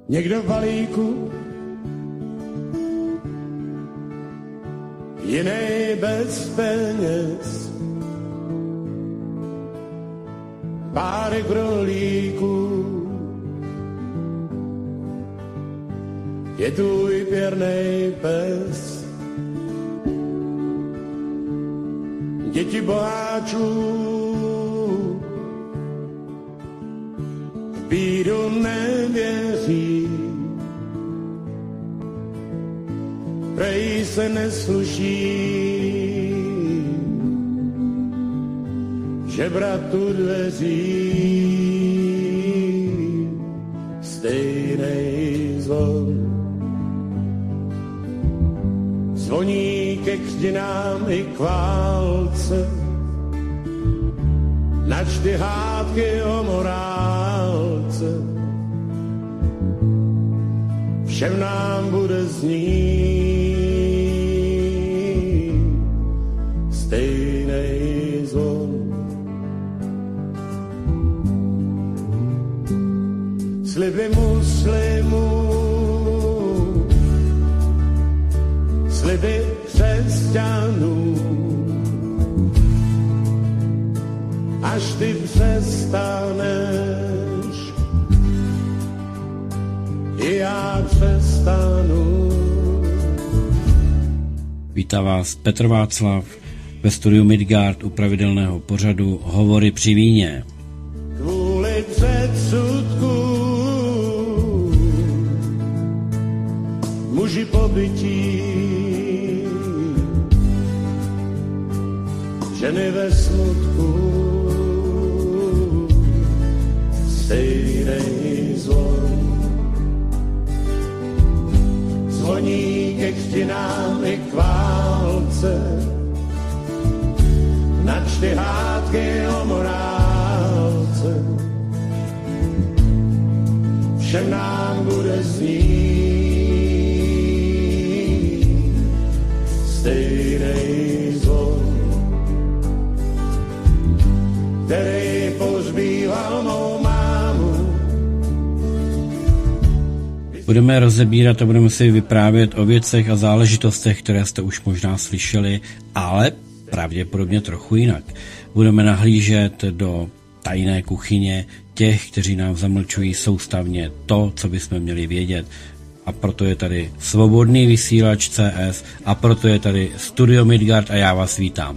Někdo v balíku, jiný bez peněz, párek rolíků, je tvůj pěrnej pes. Děti boháčů v bídu nevěří, prej se nesluší žebrat u dveří. Stejnej zvon zvoní ke křtinám i k válce, načty hádky o morálce, všem nám bude znít stejnej zvon. Sliby muslimů, sliby křesťanů, až ty přestaneš, i já přestanu. Vítá vás Petr Václav ve studiu Midgard u pravidelného pořadu Hovory při víně. Kvůli předsudku muži pobytí, ženy ve smutku, stejnej zvon zvoní ke křtinám i k válce, načty hádky o morálce, všem nám bude znít stejnej zvon, který pohřbíval mou mámu. Budeme rozebírat a budeme si vyprávět o věcech a záležitostech, které jste už možná slyšeli, ale pravděpodobně trochu jinak. Budeme nahlížet do tajné kuchyně těch, kteří nám zamlčují soustavně to, co bychom měli vědět. A proto je tady Svobodný vysílač CS a proto je tady Studio Midgard a já vás vítám.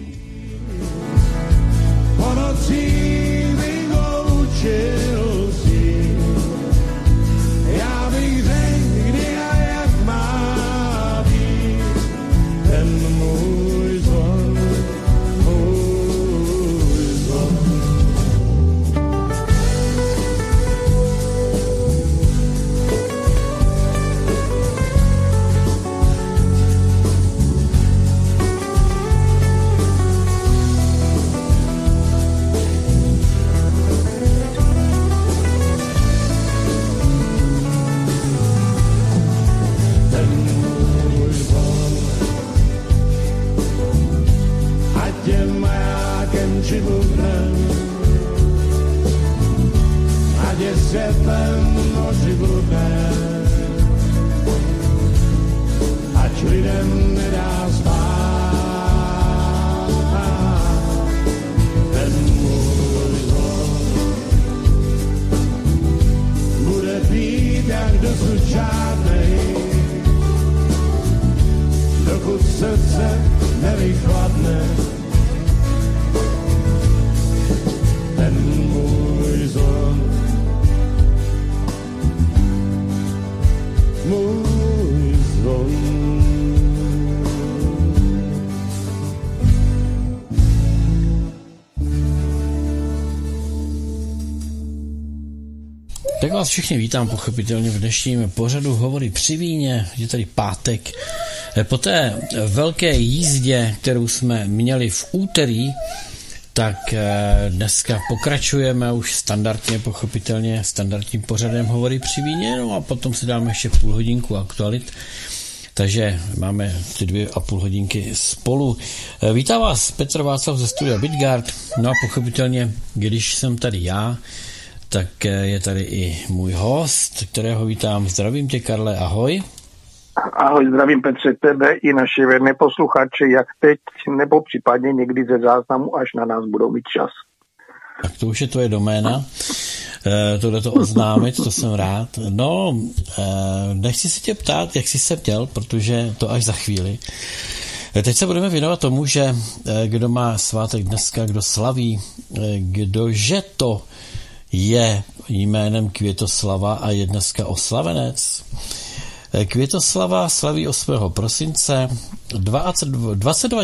Tak vás všichni vítám pochopitelně v dnešním pořadu Hovory při víně. Je tady pátek. Po té velké jízdě, kterou jsme měli v úterý, tak dneska pokračujeme už standardním pořadem Hovory při víně, no a potom si dáme ještě půl hodinku aktualit. Takže máme ty 2,5 hodinky spolu. Vítá vás Petr Václav ze studia Midgard. No a pochopitelně, když jsem tady já, tak je tady i můj host, kterého vítám. Zdravím tě, Karle, ahoj. Ahoj, zdravím Petře, tebe i naše věrné posluchače, jak teď, nebo případně někdy ze záznamu, až na nás budou mít čas. Tak to už je tvoje doména, tohleto oznámit, to jsem rád. No, nechci se tě ptát, jak jsi se měl, protože to až za chvíli. Teď se budeme věnovat tomu, že kdo má svátek dneska, kdo slaví, kdože to je jménem Květoslava a je dneska oslavenec. Květoslava slaví 8. prosince 22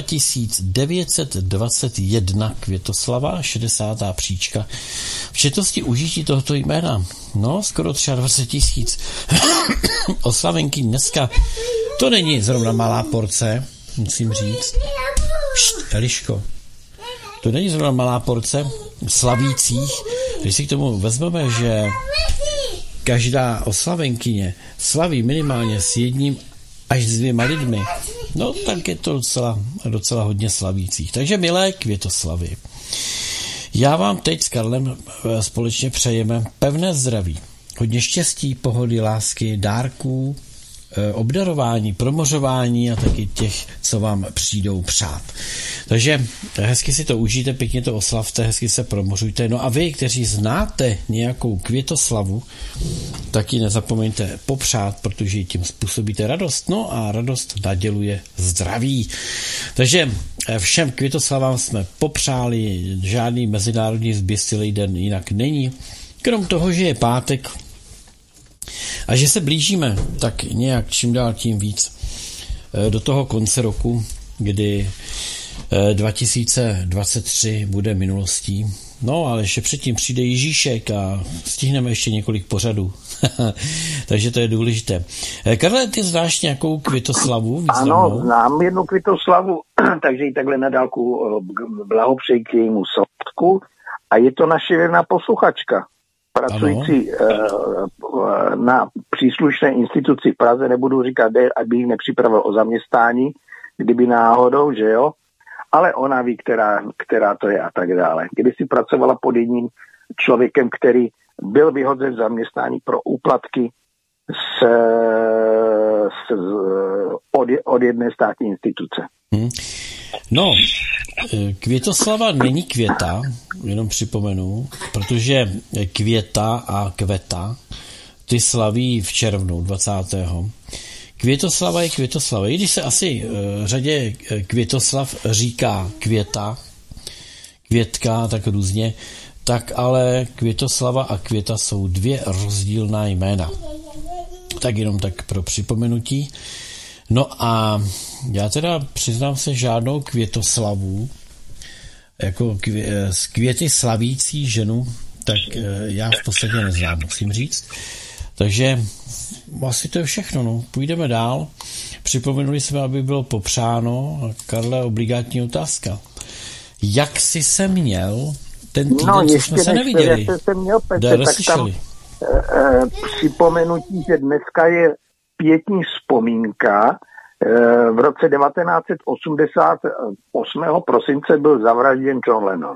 921 Květoslava, 60. příčka. V četnosti užití tohoto jména, no skoro 23 000 oslavenky dneska. To není zrovna malá porce, musím říct. Eliško, to není zrovna malá porce slavících. Když si k tomu vezmeme, že každá oslavenkyně slaví minimálně s jedním až s 2 lidmi, no tak je to docela hodně slavících. Takže milé Květoslavy, já vám teď s Karlem společně přejeme pevné zdraví, hodně štěstí, pohody, lásky, dárků, obdarování, promořování a taky těch, co vám přijdou přát. Takže hezky si to užijte, pěkně to oslavte, hezky se promořujte. No a vy, kteří znáte nějakou Květoslavu, taky nezapomeňte popřát, protože tím způsobíte radost. No a radost naděluje zdraví. Takže všem Květoslavám jsme popřáli, žádný mezinárodní zběsilý den jinak není. Krom toho, že je pátek, a že se blížíme tak nějak čím dál tím víc do toho konce roku, kdy 2023 bude minulostí. No, ale ještě předtím přijde Ježíšek a stihneme ještě několik pořadů. Takže to je důležité. Karle, ty znáš nějakou Květoslavu? Významnou? Ano, znám jednu Květoslavu, takže ji takhle na dálku blahopřeji k jejímu svatku. A je to naše věrná posluchačka, pracující na příslušné instituci v Praze, nebudu říkat, aby ji nepřipravil o zaměstnání, kdyby náhodou, že jo, ale ona ví, která to je a tak dále. Když si pracovala pod jedním člověkem, který byl vyhozen z zaměstnání pro úplatky od jedné státní instituce. No, Květoslava není Květa, jenom připomenu, protože Květa a Kveta, ty slaví v červnu 20. Květoslava je Květoslava. I když se asi řadě Květoslav říká Květa, Květka, tak různě, tak ale Květoslava a Květa jsou 2 rozdílná jména. Tak jenom tak pro připomenutí. No a já teda přiznám se žádnou Květoslavu, jako z květy slavící ženu, tak já v podstatě neznám, musím říct. Takže asi to je všechno, no. Půjdeme dál. Připomenuli jsme, aby bylo popřáno. Karle, obligátní otázka. Jak jsi se měl ten týden, co jsme se neviděli? Jak jsem měl, Petře, tak tam připomenutí, že dneska je pietní vzpomínka. V roce 1988. prosince byl zavražděn John Lennon.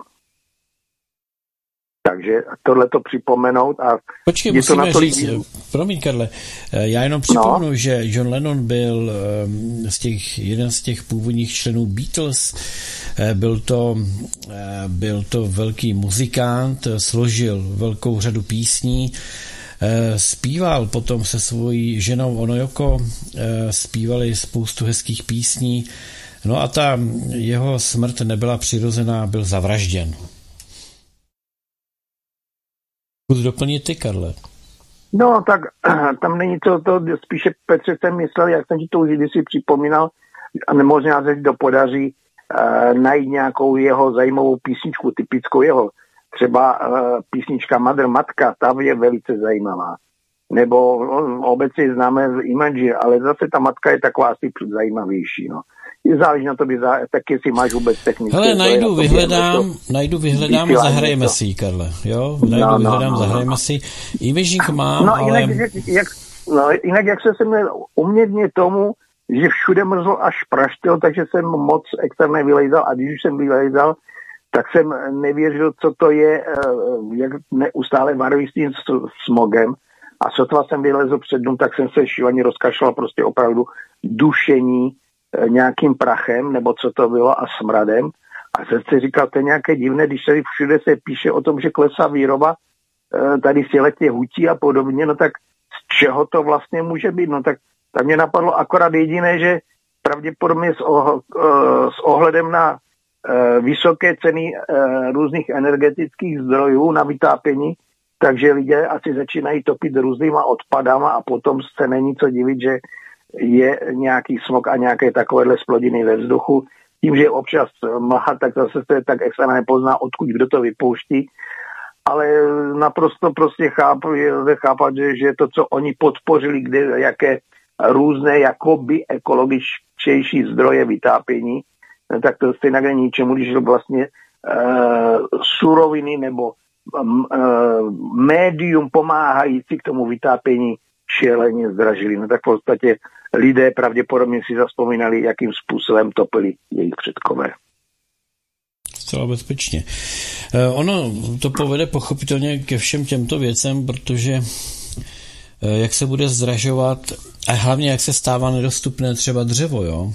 Takže tohleto připomenout a... Počkej, musíme říct, promiň Karle, já jenom připomenu, že John Lennon byl jeden z těch původních členů Beatles, byl to velký muzikant, složil velkou řadu písní, zpíval potom se svojí ženou Ono Yoko, zpívali spoustu hezkých písní, no a ta jeho smrt nebyla přirozená, byl zavražděn. Zkus doplnit ty, Karle. No, tak tam není to spíše, Petře, jsem myslel, jak jsem ti to už kdysi připomínal, a možná se to podaří najít nějakou jeho zajímavou písničku, typickou jeho. Třeba písnička Mother Matka, ta je velice zajímavá. Nebo obecně známe z Imagine, ale zase ta matka je taková asi zajímavější, no. Záleží na tobě, tak jestli máš vůbec technické. Hele, najdu, vyhledám a zahrajeme si, Karle, jo? Zahrajeme si. Imaging mám, ale... Jinak jak se měl umět tomu, že všude mrzl až praštil, takže jsem moc extra nevylejzal a když už jsem vylejzal, tak jsem nevěřil, co to je, jak neustále varují s tím smogem. A sotva jsem vylezl před dům, tak jsem se šíleně rozkašlal, prostě opravdu dušení nějakým prachem, nebo co to bylo, a smradem. A jsem si říkal, to je nějaké divné, když tady všude se píše o tom, že klesá výroba tady těch hutí a podobně, no tak z čeho to vlastně může být? No tak mě napadlo akorát jediné, že pravděpodobně s ohledem na vysoké ceny různých energetických zdrojů na vytápění, takže lidé asi začínají topit různýma odpadama a potom se není co divit, že je nějaký smog a nějaké takovéhle splodiny ve vzduchu. Tím, že je občas mlha, tak zase se tak extra nepozná, odkud kdo to vypouští. Ale naprosto prostě chápat, že to, co oni podpořili, jaké různé jakoby ekologičtější zdroje vytápění, tak to stejně není ničemu, když vlastně suroviny nebo médium pomáhající k tomu vytápění šíleně zdražili. No tak v podstatě lidé pravděpodobně si zavzpomínali, jakým způsobem topili jejich předkové. Zcela bezpečně. Ono to povede pochopitelně ke všem těmto věcem, protože jak se bude zdražovat a hlavně jak se stává nedostupné třeba dřevo, jo?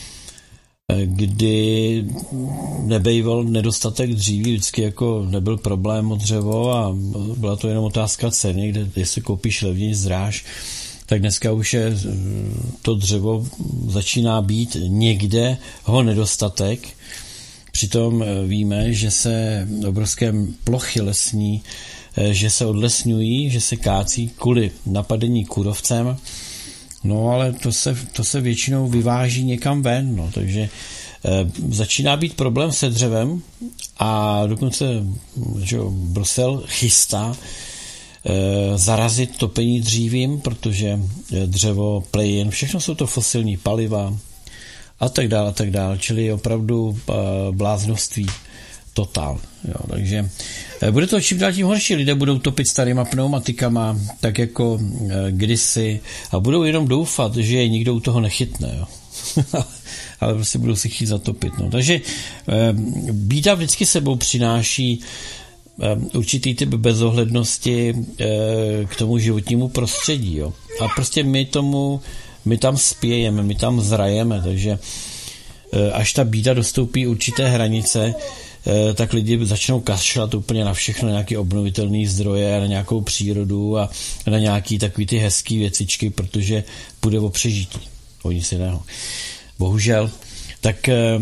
Kdy nebejval nedostatek dříví, vždycky jako nebyl problém o dřevo a byla to jenom otázka ceny, kde jestli koupíš levněji zdráž, tak dneska už je to dřevo začíná být někde ho nedostatek. Přitom víme, že se obrovské plochy lesní, že se odlesňují, že se kácí kvůli napadení kůrovcem. No ale to se většinou vyváží někam ven, no, takže začíná být problém se dřevem a dokonce Brusel chystá zarazit topení dřívím, protože dřevo, plyn, všechno jsou to fosilní paliva a tak dále, čili opravdu bláznoství totál. Jo, takže bude to čím dál tím horší. Lidé budou topit starýma pneumatikama, tak jako kdysi, a budou jenom doufat, že je nikdo u toho nechytne. Jo. Ale prostě budou si chtít zatopit. No. Takže bída vždycky sebou přináší určitý typ bezohlednosti k tomu životnímu prostředí. Jo. A prostě my tam spějeme, my tam zrajeme, takže až ta bída dostoupí určité hranice, tak lidi začnou kašlat úplně na všechno, nějaké obnovitelné zdroje, na nějakou přírodu a na nějaký takový ty hezký věcičky, protože půjde o přežití. O nic jiného. Bohužel. Tak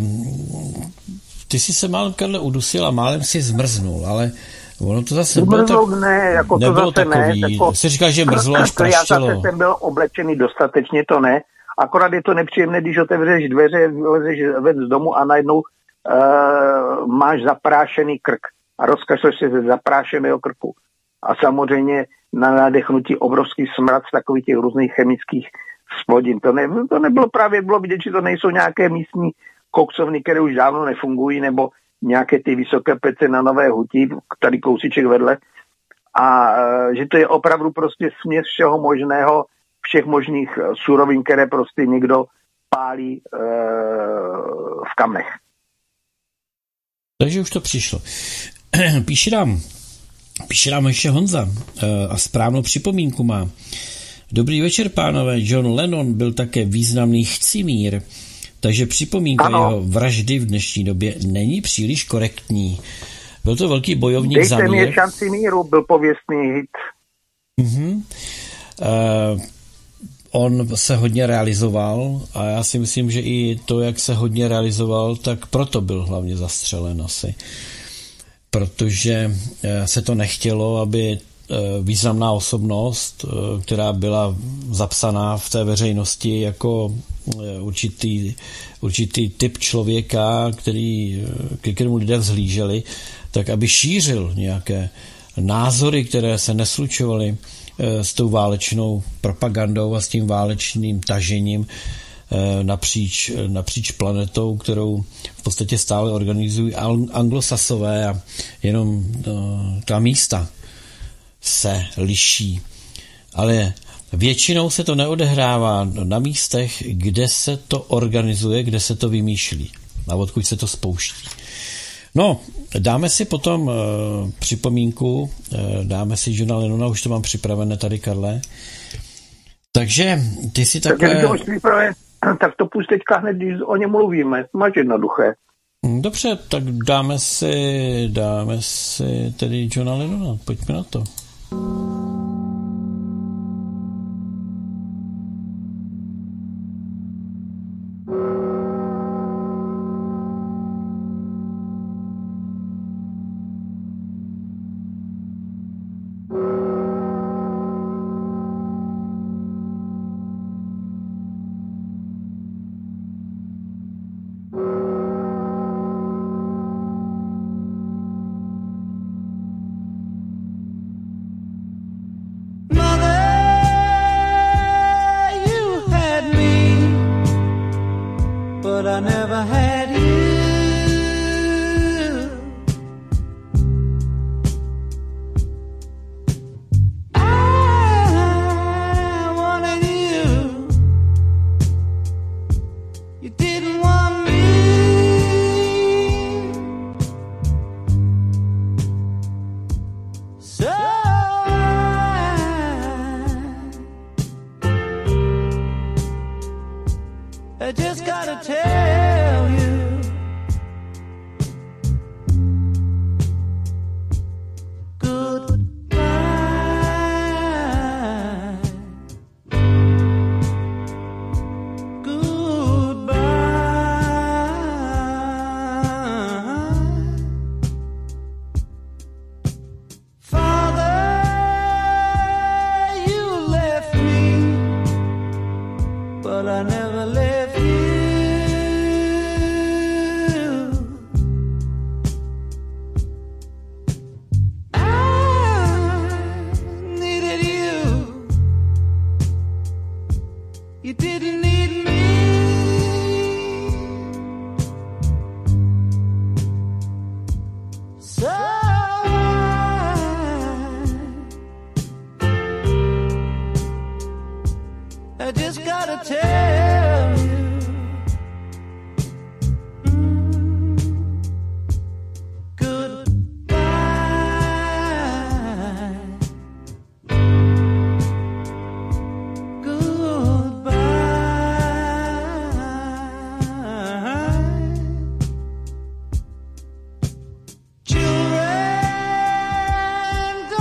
ty jsi se málem, Karle, udusil a málem si zmrznul, ale ono to zase nebylo takový. Jsi říkal, že mrzlo až praštilo. Já zase jsem byl oblečený dostatečně, to ne. Akorát je to nepříjemné, když otevřeš dveře, vylezeš ven z domu a najednou máš zaprášený krk a rozkašleš se ze zaprášeného krku. A samozřejmě na nadechnutí obrovský smrad z takových těch různých chemických splodin. To nebylo právě, bylo vidět, že to nejsou nějaké místní koksovny, které už dávno nefungují, nebo nějaké ty vysoké pece na Nové Huti, tady kousíček vedle. A že to je opravdu prostě směs všeho možného, všech možných surovin, které prostě někdo pálí v kamnech. Takže už to přišlo. Píše nám ještě Honza a správnou připomínku má. Dobrý večer, pánové. John Lennon byl také významný chcimír, takže připomínka jeho vraždy v dnešní době není příliš korektní. Byl to velký bojovník za mír. Dejte mi šanci míru, byl pověstný hit. On se hodně realizoval a já si myslím, že i to, jak se hodně realizoval, tak proto byl hlavně zastřelen asi. Protože se to nechtělo, aby významná osobnost, která byla zapsaná v té veřejnosti jako určitý typ člověka, ke kterému lidé vzhlíželi, tak aby šířil nějaké názory, které se neslučovaly s tou propagandou a s tím válečným tažením napříč planetou, kterou v podstatě stále organizují anglosasové a jenom ta místa se liší. Ale většinou se to neodehrává na místech, kde se to organizuje, kde se to vymýšlí a odkud se to spouští. No, dáme si potom připomínku, dáme si Johna Lennona, už to mám připravené tady, Karle. Takže ty si takhle... Tak to půjď teďka hned, když o něm mluvíme. Máš jednoduché. Dobře, tak dáme si tedy Johna Lennona. Pojďme na to.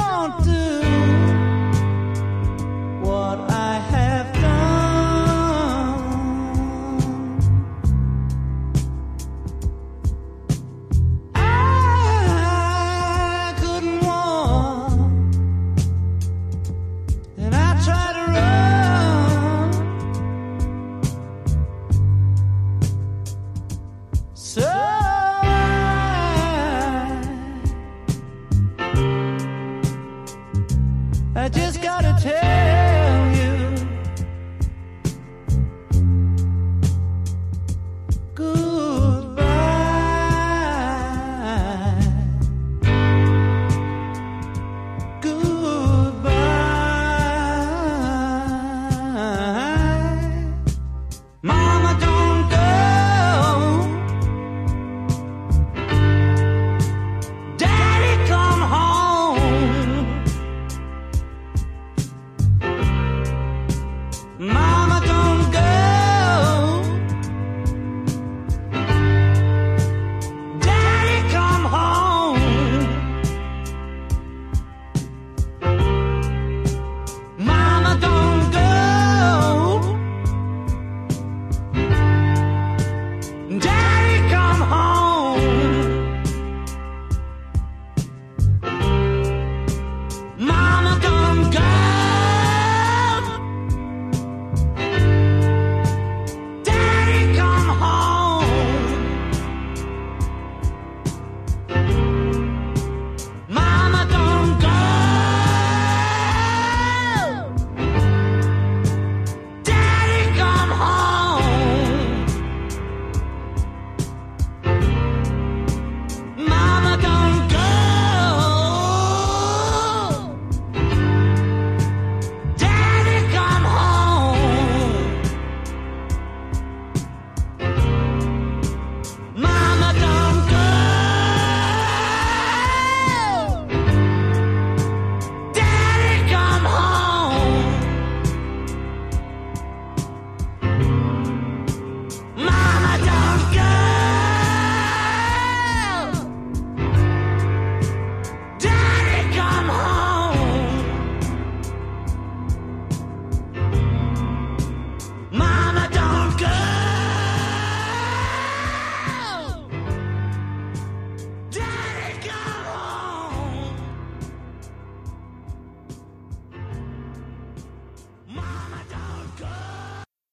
What I have done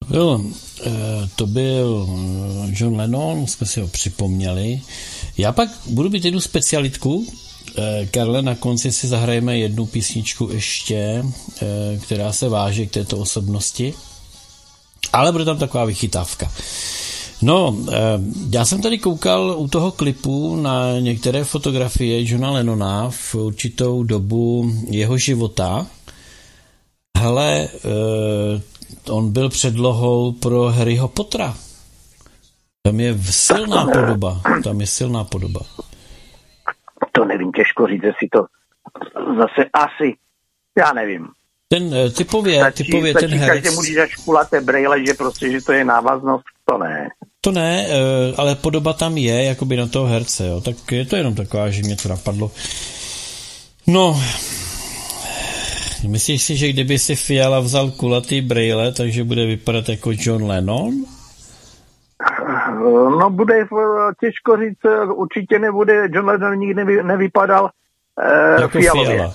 To byl John Lennon, jsme si ho připomněli. Já pak budu mít jednu specialitku. Karle, na konci si zahrajeme jednu písničku ještě, která se váže k této osobnosti. Ale bude tam taková vychytávka. No, já jsem tady koukal u toho klipu na některé fotografie Johna Lennona v určitou dobu jeho života. Hele, on byl předlohou pro Harryho Pottera. Tam je silná podoba. To nevím, těžko říct, jestli to zase asi, já nevím. Ten typově ten herec. Každému říct až kulaté brejle, že prostě, že to je návaznost, to ne. To ne, ale podoba tam je, jakoby na toho herce, jo. Tak je to jenom taková, že mě to napadlo. No, myslíš si, že kdyby si Fiala vzal kulatý brejle, takže bude vypadat jako John Lennon? No, bude těžko říct, určitě nebude, John Lennon nikdy nevypadal jako fialově.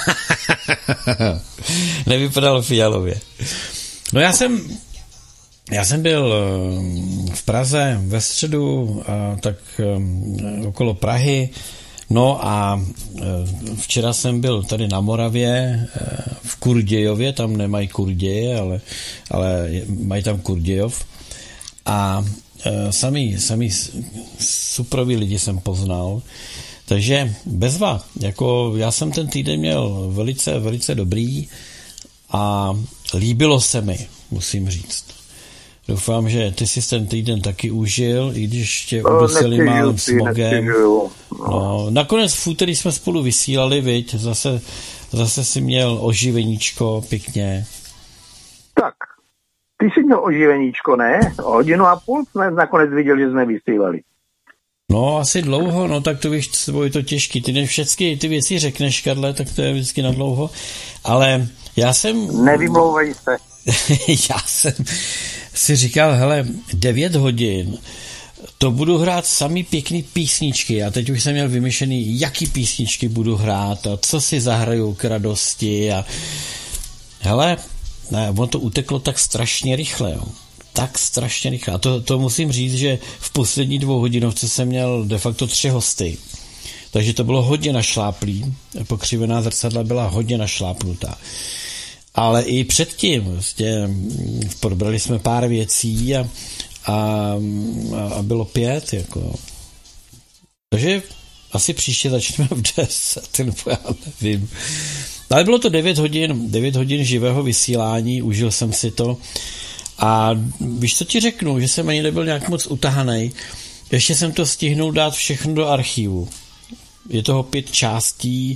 Nevypadal fialově. No já jsem byl v Praze ve středu, tak okolo Prahy, no a včera jsem byl tady na Moravě, v Kurdějově, tam nemají Kurděje, ale mají tam Kurdějov a sami suproví lidi jsem poznal, takže bezva, jako já jsem ten týden měl velice, velice dobrý a líbilo se mi, musím říct. Doufám, že ty jsi ten týden taky užil, i když tě udusili málem smogem. No, nakonec v úterý jsme spolu vysílali, viď? Zase si měl oživeníčko pěkně. Tak, ty jsi měl oživeníčko, ne? 1,5 jsme nakonec viděli, že jsme vysílali. No, asi dlouho, no tak to víš, je to těžký. Ty všechny ty věci řekneš, Karle, tak to je vždycky na dlouho. Ale já jsem... Nevymlouvej se. Já jsem si říkal, hele, 9 hodin, to budu hrát samý pěkný písničky. A teď už jsem měl vymyšlený, jaký písničky budu hrát a co si zahraju k radosti. A hele, ne, ono to uteklo tak strašně rychle, jo. Tak strašně rychle. A to musím říct, že v poslední 2 hodinovce jsem měl de facto 3 hosty. Takže to bylo hodně našláplý. Pokřivená zrcadla byla hodně našlápnutá. Ale i předtím vlastně probrali jsme pár věcí a bylo 5. Jako. Takže asi příště začneme v 10, nebo já nevím. Ale bylo to 9 hodin živého vysílání, užil jsem si to. A víš, co ti řeknu, že jsem ani nebyl nějak moc utahanej. Ještě jsem to stihnul dát všechno do archivu. Je toho 5 částí,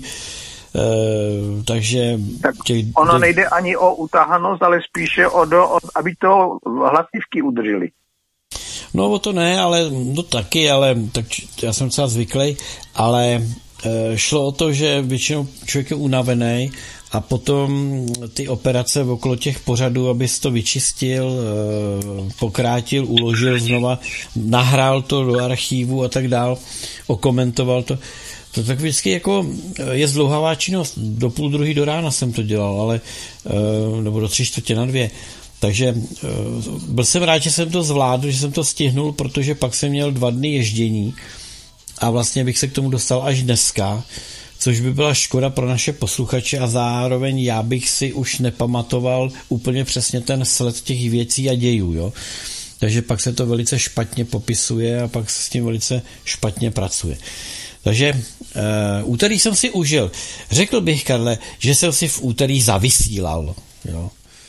takže... Tak ono nejde ani o utahanost, ale spíše aby to hlasivky udrželi. No o to ne, ale no taky, ale tak já jsem docela zvyklý, ale šlo o to, že většinou člověk je unavený a potom ty operace okolo těch pořadů, abys to vyčistil, pokrátil, uložil znova, nahrál to do archívu a tak dál, okomentoval to. To tak vždycky jako je zdlouhavá činnost. Do 1:30 do rána jsem to dělal, ale nebo do 3:45. Takže byl jsem rád, že jsem to zvládl, že jsem to stihnul, protože pak jsem měl 2 dny ježdění a vlastně bych se k tomu dostal až dneska, což by byla škoda pro naše posluchače a zároveň já bych si už nepamatoval úplně přesně ten sled těch věcí a dějů, jo. Takže pak se to velice špatně popisuje a pak se s tím velice špatně pracuje. Takže úterý jsem si užil. Řekl bych, Karle, že jsem si v úterý zavysílal, jo.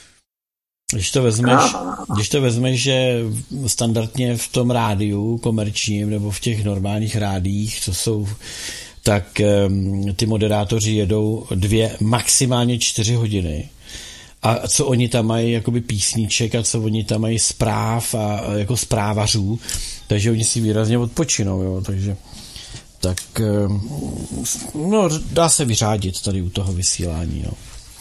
Když to vezmeš, že standardně v tom rádiu komerčním nebo v těch normálních rádiích, co jsou, tak ty moderátoři jedou 2, maximálně 4 hodiny. A co oni tam mají jakoby písniček a co oni tam mají zpráv a jako zprávařů, takže oni si výrazně odpočinou, jo, takže tak no, dá se vyřádit tady u toho vysílání, no.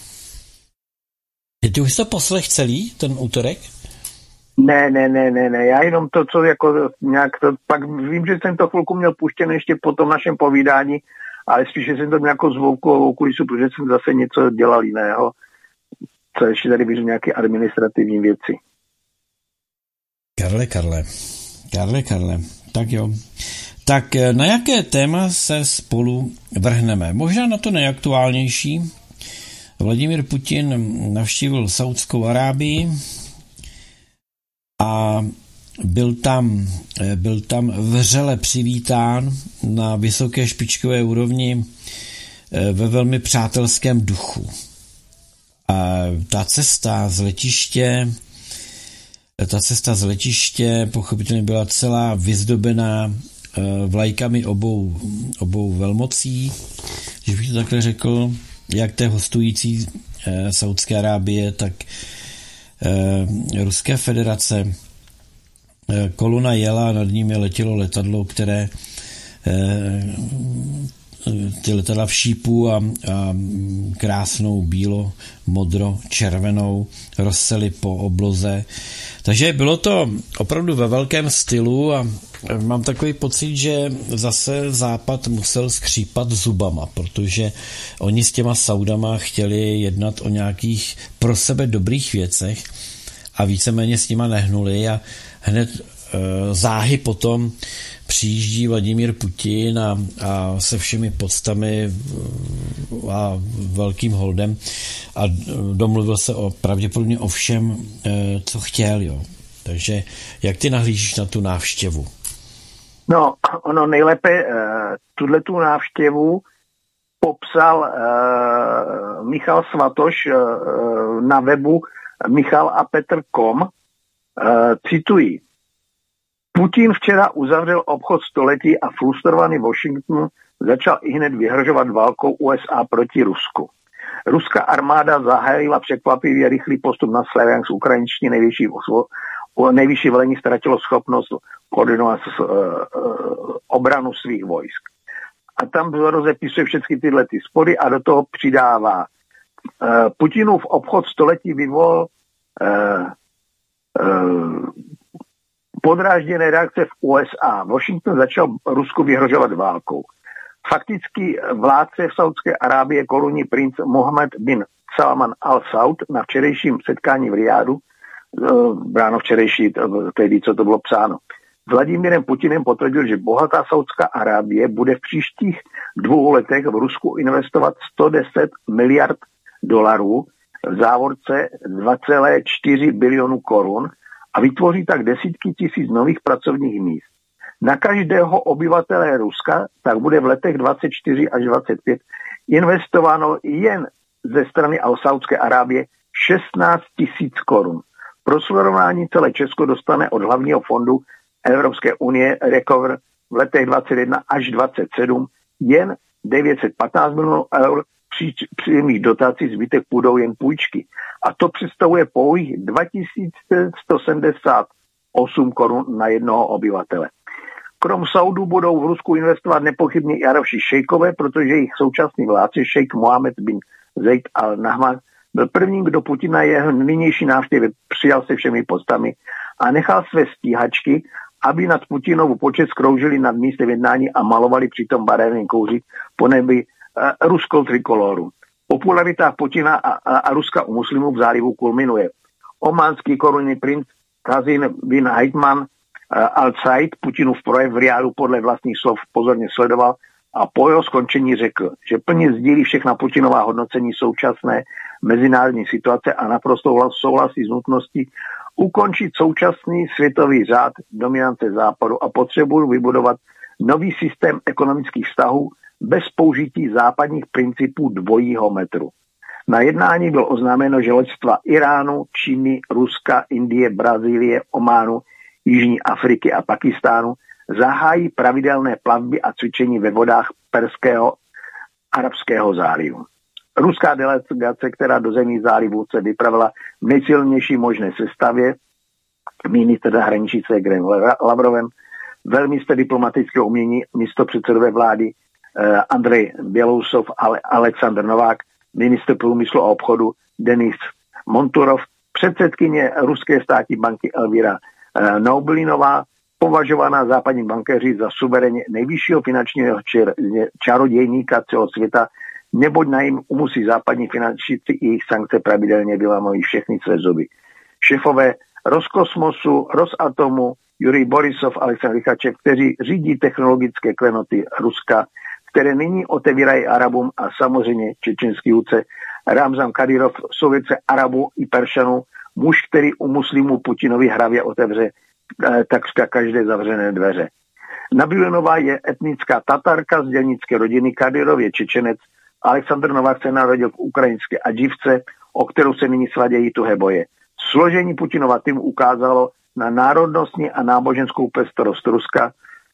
Ty už to poslech celý, ten útorek? Ne, já jenom to, co jako nějak to, pak vím, že jsem to chvilku měl puštěné ještě po tom našem povídání, ale spíše jsem to měl jako zvoukovou kulisu, protože jsem zase něco dělal jiného, co ještě tady vyřu nějaké administrativní věci. Karle. Tak jo. Tak na jaké téma se spolu vrhneme? Možná na to nejaktuálnější. Vladimír Putin navštívil Saudskou Arábii a byl tam vřele přivítán na vysoké špičkové úrovni ve velmi přátelském duchu. A ta cesta z letiště pochopitelně byla celá vyzdobená vlajkami obou velmocí, že bych to takhle řekl, jak té hostující Saudské Arábie, tak Ruské federace. Kolona jela, nad nimi letělo letadlo, které ty letadla v šípu a krásnou bílo-modro-červenou rozsely po obloze. Takže bylo to opravdu ve velkém stylu a mám takový pocit, že zase Západ musel skřípat zubama, protože oni s těma Saudama chtěli jednat o nějakých pro sebe dobrých věcech a víceméně s nima nehnuli a hned záhy potom přijíždí Vladimír Putin a se všemi podstami a velkým holdem a domluvil se pravděpodobně o všem, co chtěl. Jo. Takže jak ty nahlížíš na tu návštěvu? No, ono nejlépe tuhletu návštěvu popsal Michal Svatoš na webu michalapeter.com. Cituji. Putin včera uzavřel obchod století a frustrovaný Washington začal ihned vyhrožovat válkou USA proti Rusku. Ruská armáda zahájila překvapivě rychlý postup na Slaviansk. Ukrajinští nejvyšší velení ztratilo schopnost koordinovat obranu svých vojsk. A tam rozepisuje všechny tyhle ty spory a do toho přidává. Putinův obchod století vyvolal podrážděné reakce v USA. Washington začal Rusku vyhrožovat válkou. Fakticky vládce v Saudské Arábie korunní princ Mohammed bin Salman al Saud na včerejším setkání v Rijádu, bráno včerejší, tedy co to bylo psáno, Vladimírem Putinem potvrdil, že bohatá Saudská Arábie bude v příštích 2 letech v Rusku investovat 110 miliard dolarů, v závorce 2,4 bilionu korun a vytvoří tak desítky tisíc nových pracovních míst. Na každého obyvatele Ruska tak bude v letech 24 až 25 investováno jen ze strany Saudské Arábie 16 tisíc korun. Pro srovnání celé Česko dostane od hlavního fondu Evropské unie Recover v letech 21 až 27 jen 915 milionů eur přímých dotací, zbytek půjdou jen půjčky. A to představuje pouhých 2178 korun na jednoho obyvatele. Krom Saudu budou v Rusku investovat nepochybně i arabští šejkové, protože jejich současný vládce šejk Mohammed bin Zaid al Nahman byl prvním, kdo Putina jeho nynější návštěvě přijal se všemi postami a nechal své stíhačky, aby nad Putinovu počest skroužili nad místem jednání a malovali přitom barevným kouři po nebi ruskou trikoloru. Popularita Putina a Ruska u muslimů v zálivu kulminuje. Ománský korunní princ Kazim bin Haitham al-Said Putinův projev v Rijádu podle vlastních slov pozorně sledoval a po jeho skončení řekl, že plně sdílí všechna Putinová hodnocení současné mezinárodní situace a naprosto souhlasí s nutností ukončit současný světový řád dominance západu a potřebují vybudovat nový systém ekonomických vztahů bez použití západních principů dvojího metru. Na jednání bylo oznámeno, že loďstva Iránu, Číny, Ruska, Indie, Brazílie, Ománu, Jižní Afriky a Pakistánu zahájí pravidelné plavby a cvičení ve vodách Perského arabského zálivu. Ruská delegace, která do zemí zálivu se vypravila v nejsilnější možné sestavě, ministr zahraničí Sergej Lavrovem, velmistr diplomatického umění, místopředsedové vlády Andrej Bělousov, Aleksandr Novák, ministr průmyslu a obchodu Denis Monturov, předsedkyně Ruské státní banky Elvira Noblinová, považovaná západní bankéři za suverénně nejvyššího finančního čarodějníka celého světa, neboť na jim musí západní finančníci i jejich sankce pravidelně vylámají všechny své zuby. Šéfové Roskosmosu, Rosatomu, Jurij Borisov, Aleksandr Lichačev, kteří řídí technologické klenoty Ruska, které nyní otevírají Arabům a samozřejmě čečenský vůdce Ramzan Kadyrov, sovětce Arabů i Peršanů, muž, který u muslimů Putinovi hravě otevře takřka každé zavřené dveře. Nabilenová je etnická Tatarka z dělnické rodiny, Kadyrov je Čečenec, Aleksandr Novák se narodil v ukrajinské Adživce, o kterou se nyní svadějí tuhé boje. Složení Putinova týmu ukázalo na národnostní a náboženskou pestrost Ruska,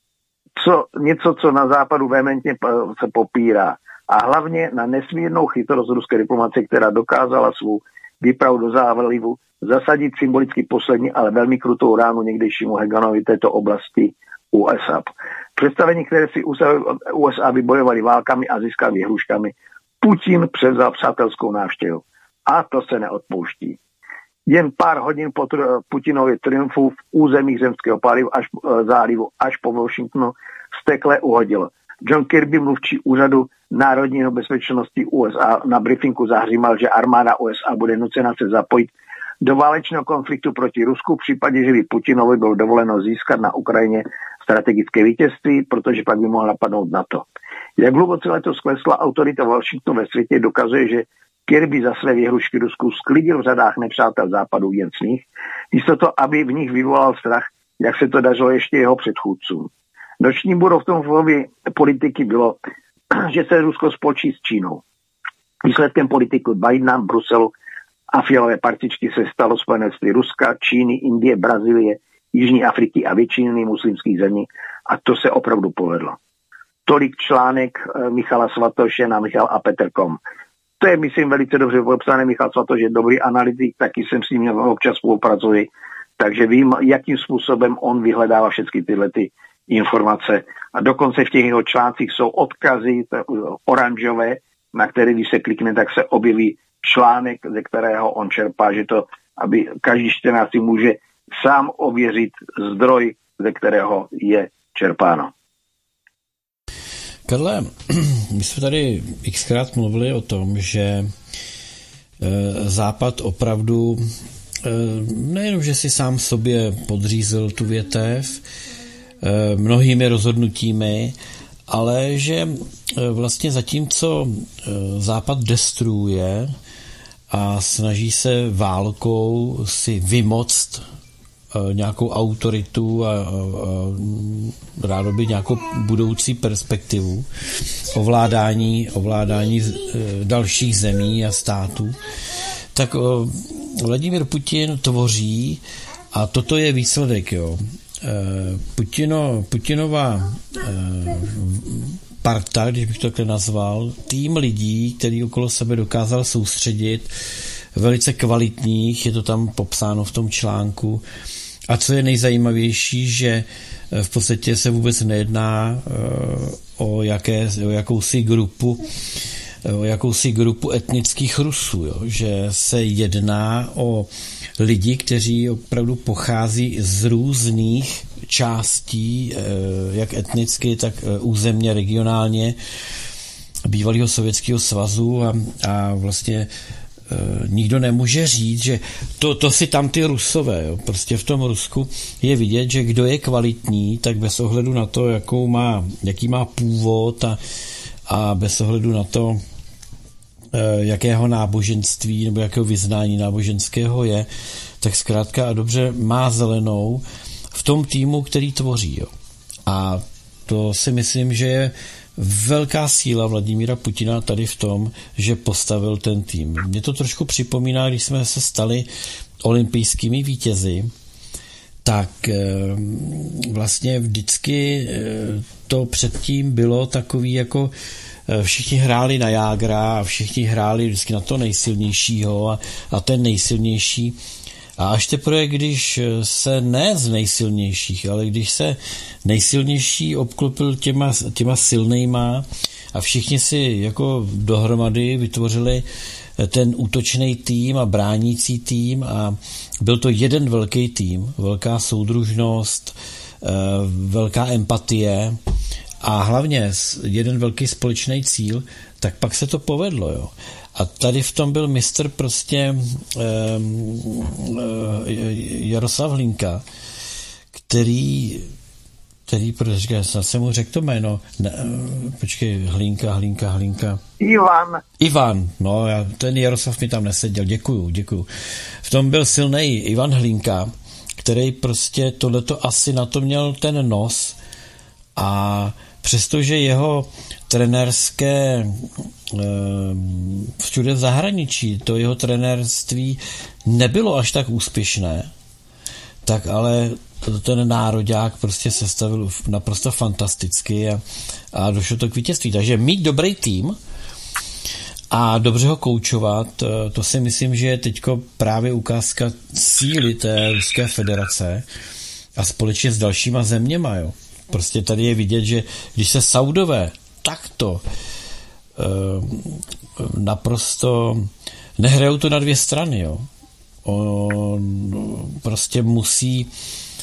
něco, co na západu vehementně se popírá. A hlavně na nesmírnou chytrost ruské diplomacie, která dokázala svou výpravu do zálivu zasadit symbolicky poslední, ale velmi krutou ránu někdejšímu hegemonovi této oblasti USA. Představení, které si USA vybojovali válkami a získali výhruškami, Putin převzal přátelskou návštěvu. A to se neodpouští. Jen pár hodin po Putinově triumfu v územích zemského zálivu až po Washingtonu stekle uhodil. John Kirby, mluvčí úřadu národního bezpečnosti USA, na briefingu zahřímal, že armáda USA bude nucena se zapojit do válečného konfliktu proti Rusku v případě, že by Putinovi bylo dovoleno získat na Ukrajině strategické vítězství, protože pak by mohl napadnout NATO. Jak hluboce letos klesla autorita Washingtonu ve světě, dokazuje, že Kirby za své výhrušky Rusku sklidil v řadách nepřátel západu jen sných, místo to, aby v nich vyvolal strach, jak se to dařilo ještě jeho předchůdcům. Noční budou v tom politiky bylo, že se Rusko spolčí s Čínou. Výsledkem politiku Bidena v Bruselu a fialové partičky se stalo spojenectví Ruska, Číny, Indie, Brazílie, Jižní Afriky a většiny muslimských zemí a to se opravdu povedlo. Tolik článek Michala Svatoše na Michal a Petr.com. To je, myslím, velice dobře popsané. Michal Svatoš je dobrý analytik, taky jsem s ním občas spolupracuji, takže vím, jakým způsobem on vyhledává všechny tyhle ty informace. A dokonce v těch jeho článcích jsou odkazy oranžové, na které, když se klikne, tak se objeví článek, ze kterého on čerpá, že to, aby každý čtenář si může sám ověřit zdroj, ze kterého je čerpáno. Karle, my jsme tady xkrát mluvili o tom, že Západ opravdu nejenom, že si sám sobě podřízl tu větev mnohými rozhodnutími, ale že vlastně zatímco Západ destruuje a snaží se válkou si vymoct nějakou autoritu a rádoby nějakou budoucí perspektivu ovládání dalších zemí a států, tak Vladimír Putin tvoří a toto je výsledek, jo. Putinova parta, když bych to takhle nazval, tým lidí, který okolo sebe dokázal soustředit, velice kvalitních, je to tam popsáno v tom článku. A co je nejzajímavější, že v podstatě se vůbec nejedná o jakousi grupu etnických Rusů, jo? Že se jedná o lidi, kteří opravdu pochází z různých částí, jak etnicky, tak územně, regionálně bývalého Sovětského svazu a vlastně nikdo nemůže říct, že to si tam ty Rusové, jo. Prostě v tom Rusku je vidět, že kdo je kvalitní, tak bez ohledu na to, jaký má původ a bez ohledu na to, jakého náboženství nebo jakého vyznání náboženského je, tak zkrátka a dobře má zelenou v tom týmu, který tvoří. Jo. A to si myslím, že je velká síla Vladimíra Putina tady v tom, že postavil ten tým. Mě to trošku připomíná, když jsme se stali olympijskými vítězi, tak vlastně vždycky to předtím bylo takový jako všichni hráli na jágra a všichni hráli vždycky na to nejsilnějšího a ten nejsilnější. A až teprve, když se ne z nejsilnějších, ale když se nejsilnější obklopil těma silnejma a všichni si jako dohromady vytvořili ten útočný tým a bránící tým a byl to jeden velký tým, velká soudružnost, velká empatie a hlavně jeden velký společný cíl, tak pak se to povedlo, jo. A tady v tom byl mistr prostě Jaroslav Hlinka, který protože snad jsem mu řekl to jméno, počkej, Hlinka. Ivan, no, ten Jaroslav mi tam neseděl, děkuju. V tom byl silnej Ivan Hlinka, který prostě tohleto asi na to měl ten nos a přestože jeho trenérské všude v zahraničí, to jeho trenérství nebylo až tak úspěšné, tak ale ten nároďák prostě sestavil naprosto fantasticky a došlo to k vítězství. Takže mít dobrý tým a dobře ho koučovat, to si myslím, že je teďko právě ukázka síly té Ruské federace a společně s dalšíma zeměma, jo. Prostě tady je vidět, že když se Saudové takto naprosto nehrajou to na dvě strany, jo. Prostě musí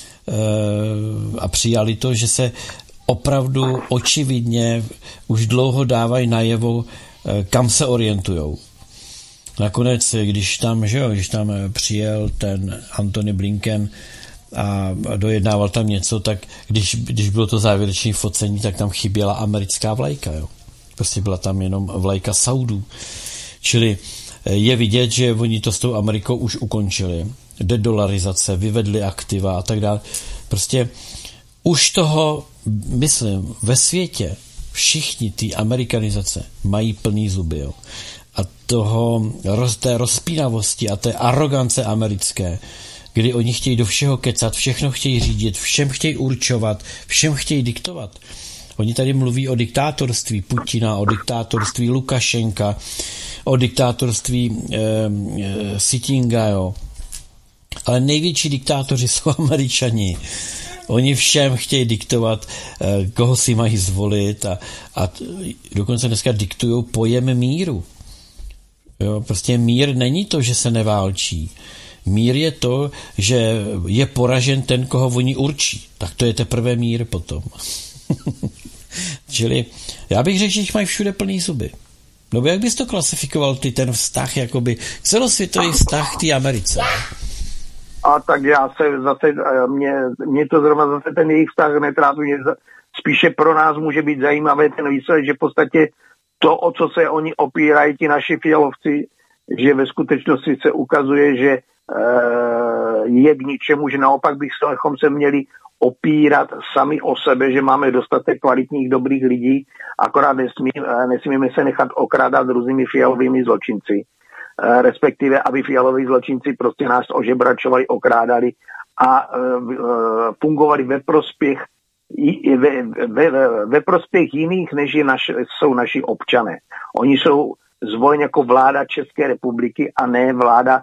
a přijali to, že se opravdu očividně už dlouho dávají najevo, kam se orientujou. Nakonec, když tam přijel ten Antony Blinken a dojednával tam něco, tak když bylo to závěrečné focení, tak tam chyběla americká vlajka. Jo. Prostě byla tam jenom vlajka Saudů. Čili je vidět, že oni to s tou Amerikou už ukončili. Dedolarizace, vyvedli aktiva a tak dále. Prostě už toho, myslím, ve světě všichni ty amerikanizace mají plný zuby. Jo. A té rozpínavosti a té arogance americké, kdy oni chtějí do všeho kecat, všechno chtějí řídit, všem chtějí určovat, všem chtějí diktovat. Oni tady mluví o diktátorství Putina, o diktátorství Lukašenka, o diktátorství Xi Jinpinga, jo. Ale největší diktátoři jsou Američani. Oni všem chtějí diktovat, koho si mají zvolit a dokonce dneska diktujou pojem míru. Jo, prostě mír není to, že se neválčí. Mír je to, že je poražen ten, koho oni určí. Tak to je teprve mír potom. Čili já bych řekl, že jich mají všude plný zuby. No jak bys to klasifikoval ty, ten vztah, jakoby celosvětový vztah k té Americe? A tak já se zase, mě to zrovna zase ten jejich vztah netrápí, spíše pro nás může být zajímavé ten výsledek, že v podstatě to, o co se oni opírají, ti naši fialovci, že ve skutečnosti se ukazuje, že je k ničemu, že naopak bychom se měli opírat sami o sebe, že máme dostatek kvalitních, dobrých lidí, akorát nesmíme se nechat okrádat různými fialovými zločinci. Respektive, aby fialoví zločinci prostě nás ožebračovali, okrádali a fungovali ve prospěch jiných, než jsou naši občané. Oni jsou zvoleni jako vláda České republiky a ne vláda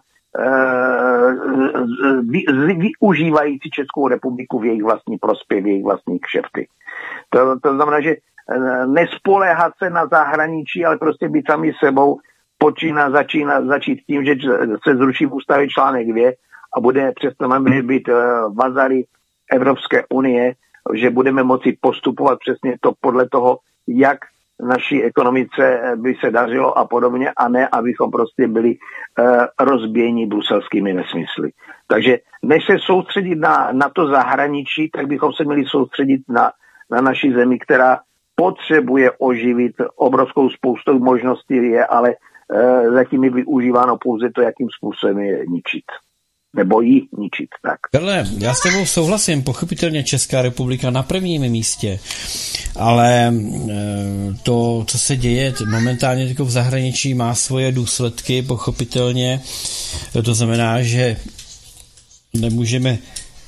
využívající Českou republiku v jejich vlastní prospěch, v jejich vlastní kšefty. To znamená, že nespoléhat se na zahraničí, ale prostě být sami sebou, začít tím, že se zruší v ústavě článek 2 a přestaneme být vazali Evropské unie, že budeme moci postupovat přesně to podle toho, jak naší ekonomice by se dařilo a podobně, a ne, abychom prostě byli rozbíjeni bruselskými nesmysly. Takže než se soustředit na to zahraničí, tak bychom se měli soustředit na naši zemi, která potřebuje oživit obrovskou spoustu možností, ale zatím je využíváno pouze to, jakým způsobem je ničit. Nebo jí ničit, tak. Karle, já s tebou souhlasím, pochopitelně Česká republika na prvním místě, ale to, co se děje momentálně v zahraničí, má svoje důsledky, pochopitelně. To znamená, že nemůžeme...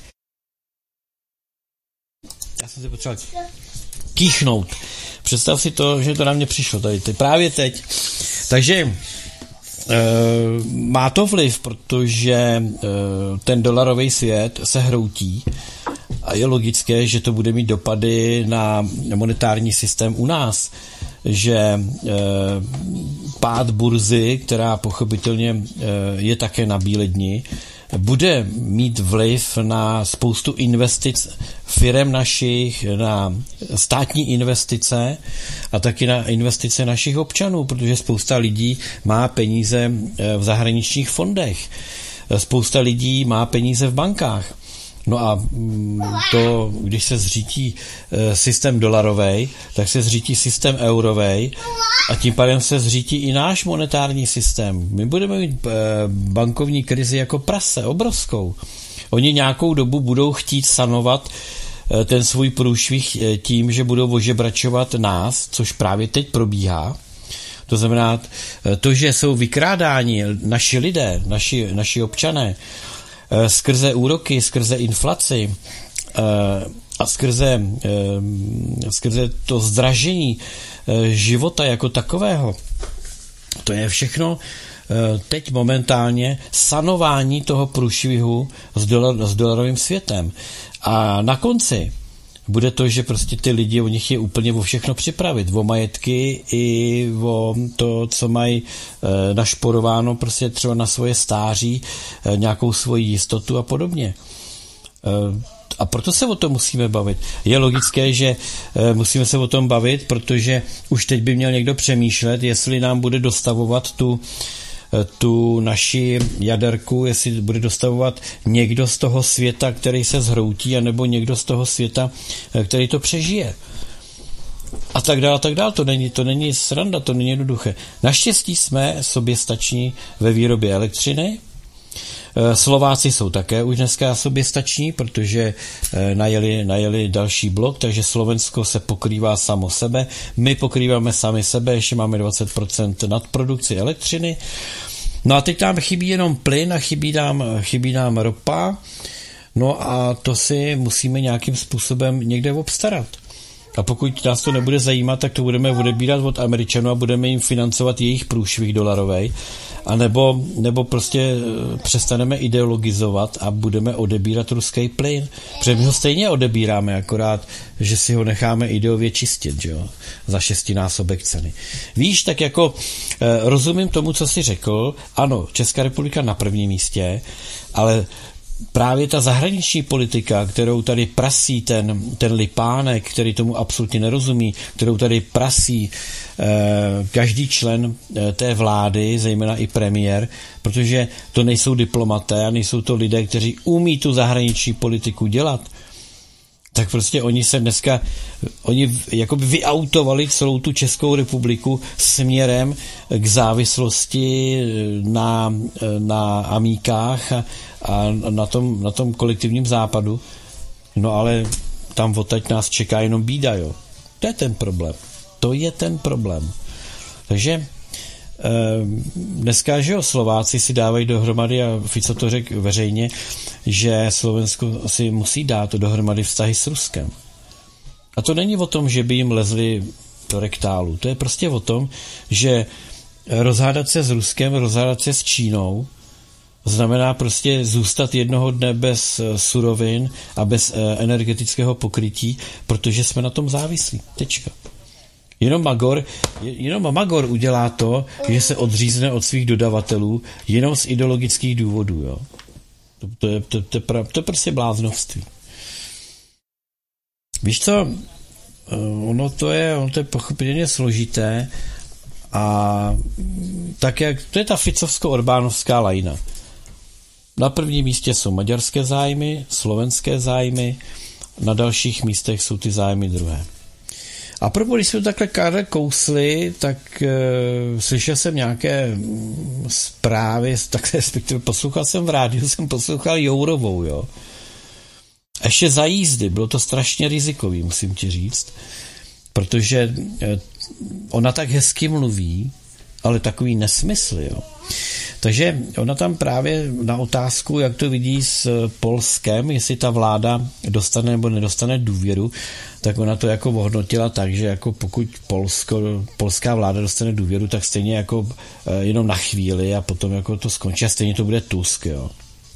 Já jsem si potřeboval kýchnout. Představ si to, že to na mě přišlo tady právě teď. Takže má to vliv, protože ten dolarový svět se hroutí a je logické, že to bude mít dopady na monetární systém u nás, že pád burzy, která pochopitelně je také na bíledni, bude mít vliv na spoustu investic firem našich, na státní investice a taky na investice našich občanů, protože spousta lidí má peníze v zahraničních fondech. Spousta lidí má peníze v bankách. No a to, když se zřítí systém dolarovej, tak se zřítí systém eurovej a tím pádem se zřítí i náš monetární systém. My budeme mít bankovní krizi jako prase, obrovskou. Oni nějakou dobu budou chtít sanovat ten svůj průšvih tím, že budou ožebračovat nás, což právě teď probíhá. To znamená, to, že jsou vykrádáni naši lidé, naši občané, skrze úroky, skrze inflaci a skrze to zdražení života jako takového, to je všechno teď momentálně sanování toho průšvihu s dolarovým světem. A na konci bude to, že prostě ty lidi, o nich je úplně o všechno připravit. O majetky i o to, co mají našporováno prostě třeba na svoje stáří, nějakou svoji jistotu a podobně. A proto se o tom musíme bavit. Je logické, že musíme se o tom bavit, protože už teď by měl někdo přemýšlet, jestli nám bude dostavovat tu naši jaderku, jestli bude dostavovat někdo z toho světa, který se zhroutí, anebo někdo z toho světa, který to přežije. A tak dále, tak dále. To není sranda, to není jednoduché. Naštěstí jsme soběstační ve výrobě elektřiny. Slováci jsou také už dneska soběstační, protože najeli další blok, takže Slovensko se pokrývá samo sebe. My pokrýváme sami sebe, ještě máme 20% nadprodukci elektřiny. No a teď nám chybí jenom plyn a chybí nám ropa. No a to si musíme nějakým způsobem někde obstarat. A pokud nás to nebude zajímat, tak to budeme odebírat od Američanů a budeme jim financovat jejich průšvih dolarovej. A nebo prostě přestaneme ideologizovat a budeme odebírat ruský plyn. Protože my ho stejně odebíráme, akorát, že si ho necháme ideově čistit, že jo? Za 6násobek ceny. Víš, tak jako rozumím tomu, co jsi řekl. Ano, Česká republika na prvním místě, ale právě ta zahraniční politika, kterou tady prasí ten Lipánek, který tomu absolutně nerozumí, kterou tady prasí každý člen té vlády, zejména i premiér, protože to nejsou diplomaté a nejsou to lidé, kteří umí tu zahraniční politiku dělat, tak prostě oni jakoby vyautovali celou tu Českou republiku směrem k závislosti na amíkách a na tom kolektivním západu. No ale tam odtaď nás čeká jenom bída, jo. To je ten problém. Takže dneska, že jo, Slováci si dávají dohromady a Fico to řekl veřejně, že Slovensko si musí dát dohromady vztahy s Ruskem. A to není o tom, že by jim lezli do rektálu. To je prostě o tom, že rozhádat se s Ruskem, rozhádat se s Čínou znamená prostě zůstat jednoho dne bez surovin a bez energetického pokrytí, protože jsme na tom závislí. Tečka. Jenom Magor udělá to, že se odřízne od svých dodavatelů jenom z ideologických důvodů. Jo. To je prostě bláznovství. Víš co, ono to je pochopitelně složité a tak jak, to je ta ficovsko-orbánovská lajna. Na prvním místě jsou maďarské zájmy, slovenské zájmy, na dalších místech jsou ty zájmy druhé. A proto, když jsme takhle kousli, tak slyšel jsem nějaké zprávy, takhle respektive poslouchal jsem v rádiu, jsem poslouchal Jourovou, jo. A ještě za jízdy, bylo to strašně rizikový, musím ti říct, protože ona tak hezky mluví, ale takový nesmysl, jo. Takže ona tam právě na otázku, jak to vidí s Polskem, jestli ta vláda dostane nebo nedostane důvěru, tak ona to jako ohodnotila tak, že jako pokud polská vláda dostane důvěru, tak stejně jako jenom na chvíli a potom jako to skončí a stejně to bude Tusk, jo.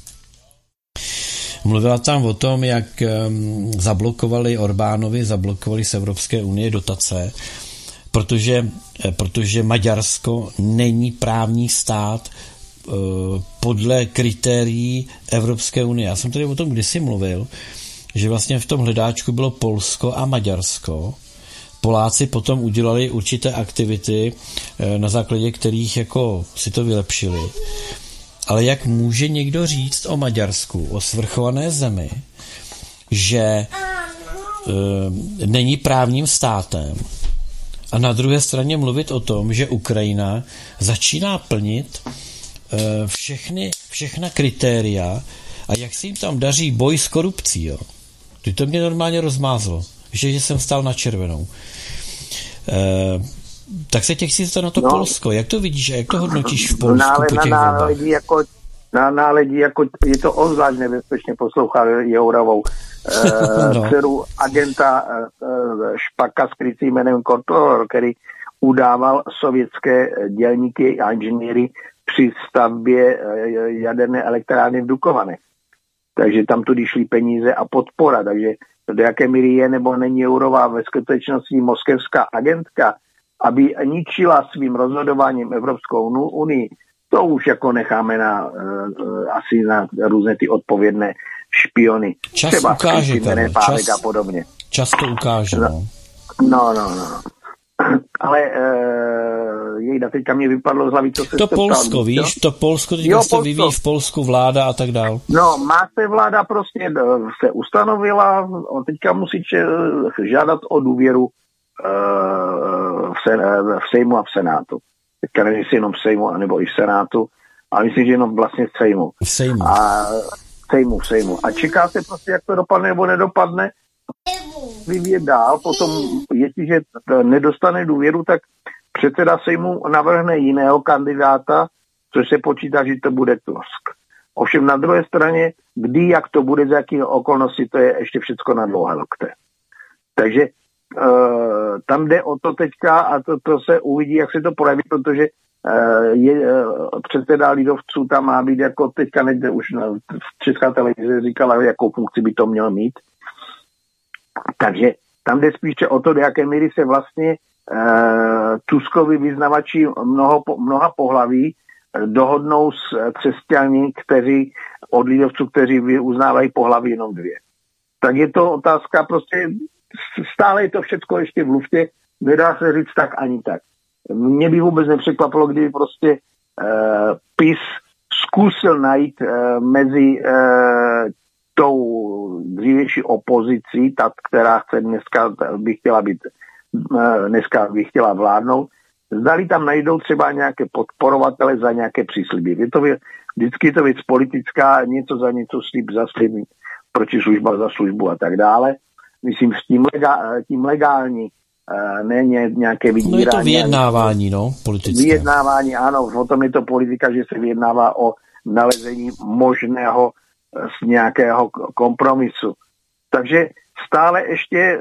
Mluvila tam o tom, jak zablokovali z Evropské unie dotace, protože Maďarsko není právní stát, podle kritérií Evropské unie. Já jsem tady o tom kdysi mluvil, že vlastně v tom hledáčku bylo Polsko a Maďarsko. Poláci potom udělali určité aktivity, na základě kterých jako si to vylepšili. Ale jak může někdo říct o Maďarsku, o svrchované zemi, že není právním státem, a na druhé straně mluvit o tom, že Ukrajina začíná plnit všechna kritéria a jak se jim tam daří boj s korupcí. Jo. To mě normálně rozmázlo, že jsem stál na červenou. Tak se tě chci zeptat na to Polsko. Jak to vidíš a jak to hodnotíš v Polsku po těch volbách? Na lidi, jako je to obzvlášť nebezpečně poslouchat Jourovou dceru agenta Špaka s krycím jménem Kontrolor, který udával sovětské dělníky a inženýry při stavbě jaderné elektrárny v Dukovanech. Takže tam tudy šly peníze a podpora. Takže do jaké míry je nebo není Jourová ve skutečnosti moskevská agentka, aby ničila svým rozhodováním Evropskou unii, to už jako necháme asi na různé ty odpovědné špiony. Čas třeba ukáže, a podobně. Čas to ukáže, no. No. Ale jejda, teďka mě vypadlo z hlavy, co se to Polsko, ptal, víš? To Polsko, teďka se vyvíjí v Polsku vláda a tak dál. No, má se vláda prostě se ustanovila, on teďka musí žádat o důvěru v Sejmu a v Senátu. Teďka nevím, jestli jenom v Sejmu, nebo i v Senátu, ale myslím, že jenom vlastně v Sejmu. V Sejmu. V Sejmu. A čeká se prostě, jak to dopadne nebo nedopadne. Vyvíjet dál, potom, jestliže nedostane důvěru, tak předseda Sejmu navrhne jiného kandidáta, což se počítá, že to bude Tusk. Ovšem na druhé straně, kdy, jak to bude, za jakých okolností, to je ještě všecko na dlouhé lokte. Takže tam jde o to teďka a to se uvidí, jak se to projeví, protože předseda lidovců tam má být jako teďka nejde už Česká televize říkala, jakou funkci by to měl mít. Takže tam jde spíše o to, do jaké míry se vlastně Tuskovi vyznavači mnoha pohlaví dohodnou s křesťany, kteří od lidovců, kteří uznávají pohlaví jenom dvě. Tak je to otázka prostě, stále je to všecko ještě v luftě, nedá se říct tak ani tak. Mě by vůbec nepřekvapilo, kdyby prostě PiS zkusil najít mezi tou dřívější opozicí, ta, která chce dneska by chtěla vládnout, zdali tam najdou třeba nějaké podporovatele za nějaké přísliby. Vždycky je to věc politická, něco za něco, slib za slib, protislužba za službu a tak dále. Myslím, s tím legální, ne nějaké vydírání. No je to vyjednávání, politické. Vyjednávání, ano, o tom je to politika, že se vyjednává o nalezení možného z nějakého kompromisu. Takže stále ještě,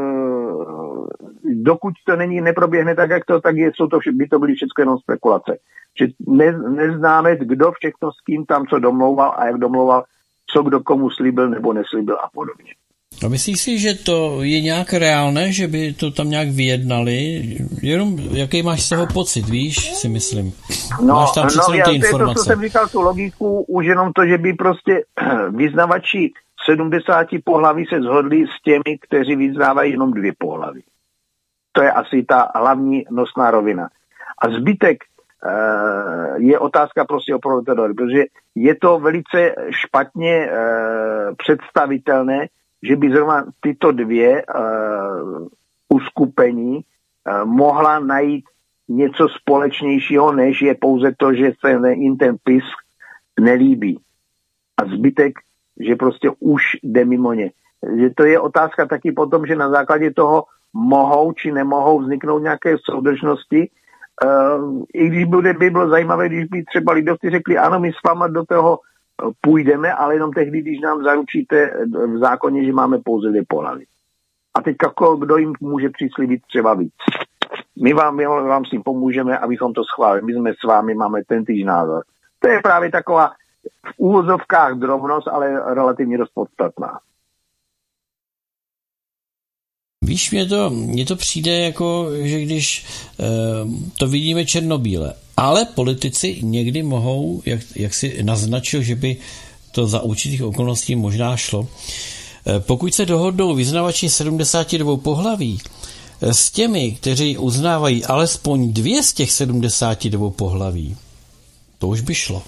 dokud to neproběhne tak, jak to, tak by to byly všechno jenom spekulace. Že neznáme, kdo všechno s kým tam co domlouval a jak domlouval, co kdo komu slíbil nebo neslíbil a podobně. A myslíš si, že to je nějak reálné, že by to tam nějak vyjednali? Jenom, jaký máš z toho pocit, víš, si myslím. Máš tam ty informace. To, co jsem říkal, tu logiku, už jenom to, že by prostě vyznavači 70 pohlaví se shodli s těmi, kteří vyznávají jenom 2 pohlaví. To je asi ta hlavní nosná rovina. A zbytek je otázka prostě o proletariátu, protože je to velice špatně představitelné, že by zrovna tyto 2 uskupení mohla najít něco společnějšího, než je pouze to, že se jim ten PiS nelíbí. A zbytek, že prostě už jde mimo ně. Že to je otázka taky potom, že na základě toho mohou či nemohou vzniknout nějaké soudržnosti. I když by bylo zajímavé, když by třeba lidovci řekli, ano, my s váma do toho půjdeme, ale jenom tehdy, když nám zaručíte v zákoně, že máme pouze 2 pohlaví. A teď kdo jim může přislíbit třeba víc. My vám s tím pomůžeme, abychom to schválili. My jsme s vámi, máme tentýž názor. To je právě taková v úvozovkách drobnost, ale relativně dost podstatná. Víš, mně to přijde jako, že když to vidíme černobíle, ale politici někdy mohou, jak si naznačil, že by to za určitých okolností možná šlo. Pokud se dohodnou vyznavači 72 pohlaví s těmi, kteří uznávají alespoň 2 z těch 72 pohlaví, to už by šlo.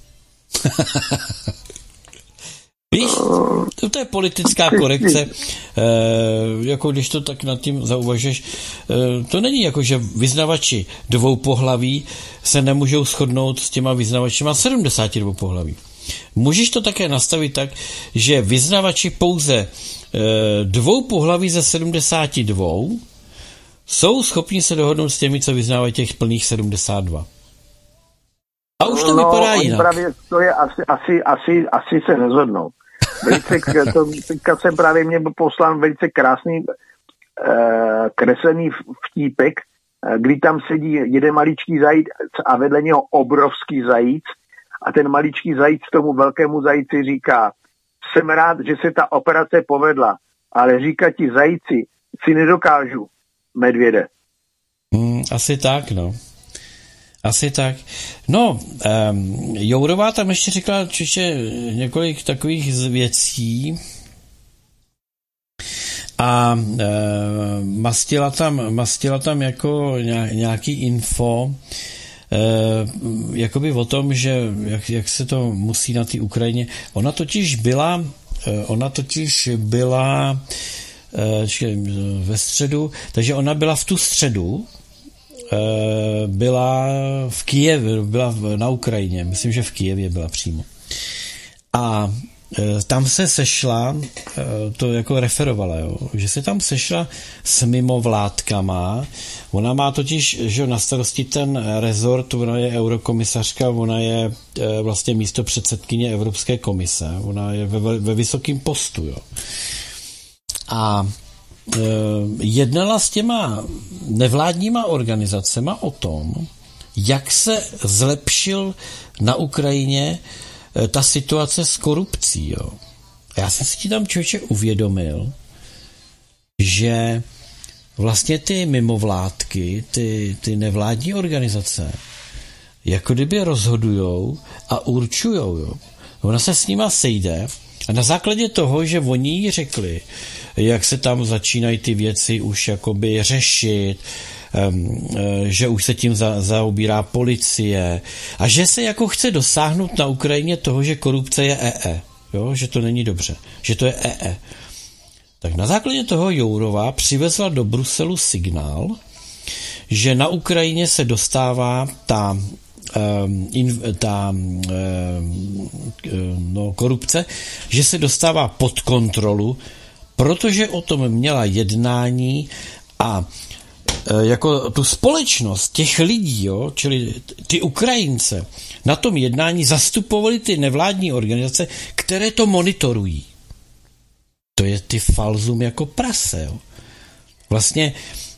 Víš, to je politická korekce, jako když to tak nad tím zauvažuješ, to není jako, že vyznavači 2 pohlaví se nemůžou shodnout s těma vyznavačima 72 pohlaví. Můžeš to také nastavit tak, že vyznavači pouze 2 pohlaví ze 72 jsou schopni se dohodnout s těmi, co vyznávají těch plných 72. A už to vypadá jinak. Právě to je asi se nezhodnou. Teďka jsem právě mě poslal velice krásný kreslený vtípek, kdy tam sedí jeden maličký zajíc a vedle něho obrovský zajíc a ten maličký zajíc tomu velkému zajíci říká: jsem rád, že se ta operace povedla, ale říkat ti zajíci si nedokážu, medvěde. Asi tak, no. Asi tak. No, Jourová tam ještě řekla několik takových věcí a mastila tam jako nějaký info, jakoby o tom, že jak se to musí na té Ukrajině. Ona totiž byla ve středu, takže ona byla v tu středu, byla v Kyjevě, byla na Ukrajině, myslím, že v Kyjevě byla přímo. A tam se sešla, to jako referovala, jo, že se tam sešla s mimovládkama. Ona má totiž, že na starosti ten rezort, ona je eurokomisařka, ona je vlastně místopředsedkyně Evropské komise, ona je ve vysokém postu, jo. A jednala s těma nevládníma organizacema o tom, jak se zlepšil na Ukrajině ta situace s korupcí. Jo. Já jsem si tam člověče uvědomil, že vlastně ty mimovládky, ty nevládní organizace, jako kdyby rozhodujou a určujou. Jo. Ona se s nima sejde a na základě toho, že oni jí řekli, jak se tam začínají ty věci už jakoby řešit, že už se tím zaobírá policie a že se jako chce dosáhnout na Ukrajině toho, že korupce je jo? Že to není dobře, že to je Tak na základě toho Jourová přivezla do Bruselu signál, že na Ukrajině se dostává ta korupce, že se dostává pod kontrolu, protože o tom měla jednání a jako tu společnost těch lidí, jo, čili ty Ukrajince, na tom jednání zastupovali ty nevládní organizace, které to monitorují. To je ty falzum jako prase. Jo. Vlastně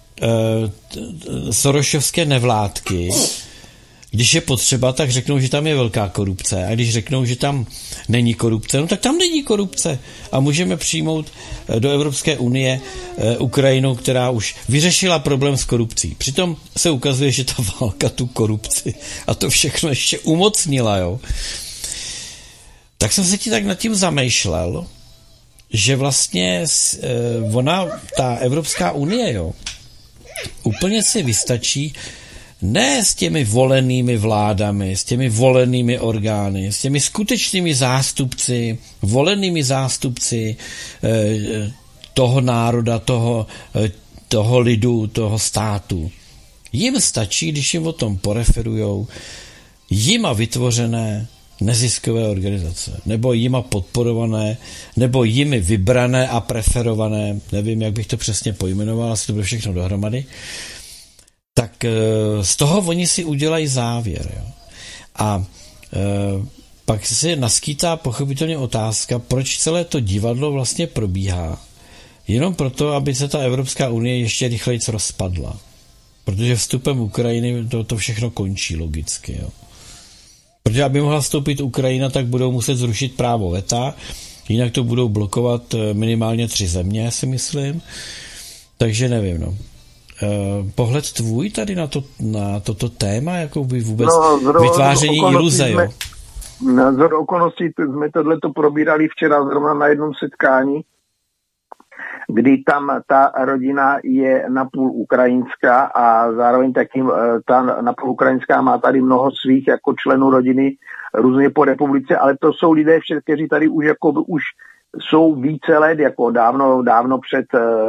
sorošovské nevládky, když je potřeba, tak řeknou, že tam je velká korupce. A když řeknou, že tam není korupce, no tak tam není korupce. A můžeme přijmout do Evropské unie Ukrajinu, která už vyřešila problém s korupcí. Přitom se ukazuje, že ta válka tu korupci a to všechno ještě umocnila. Jo. Tak jsem se ti tak nad tím zamýšlel, že vlastně ta Evropská unie, jo, úplně si vystačí ne s těmi volenými vládami, s těmi volenými orgány, s těmi skutečnými zástupci, volenými zástupci toho národa, toho lidu, toho státu. Jim stačí, když jim o tom poreferujou jima vytvořené neziskové organizace, nebo jima podporované, nebo jimi vybrané a preferované, nevím, jak bych to přesně pojmenoval, asi to bude všechno dohromady, tak z toho oni si udělají závěr. Jo. A pak se naskýtá pochopitelně otázka, proč celé to divadlo vlastně probíhá. Jenom proto, aby se ta Evropská unie ještě rychleji rozpadla. Protože vstupem Ukrajiny to všechno končí logicky. Jo. Protože aby mohla vstoupit Ukrajina, tak budou muset zrušit právo veta, jinak to budou blokovat minimálně 3 země, si myslím. Takže nevím, no. Pohled tvůj tady na toto téma, jako by vůbec vytváření iluze, jo? Na zhod okolností jsme tohleto probírali včera zrovna na jednom setkání, kdy tam ta rodina je napůl ukrajinská a zároveň taky ta napůl ukrajinská má tady mnoho svých jako členů rodiny různě po republice, ale to jsou lidé všichni, kteří tady už jako už jsou více let, jako dávno před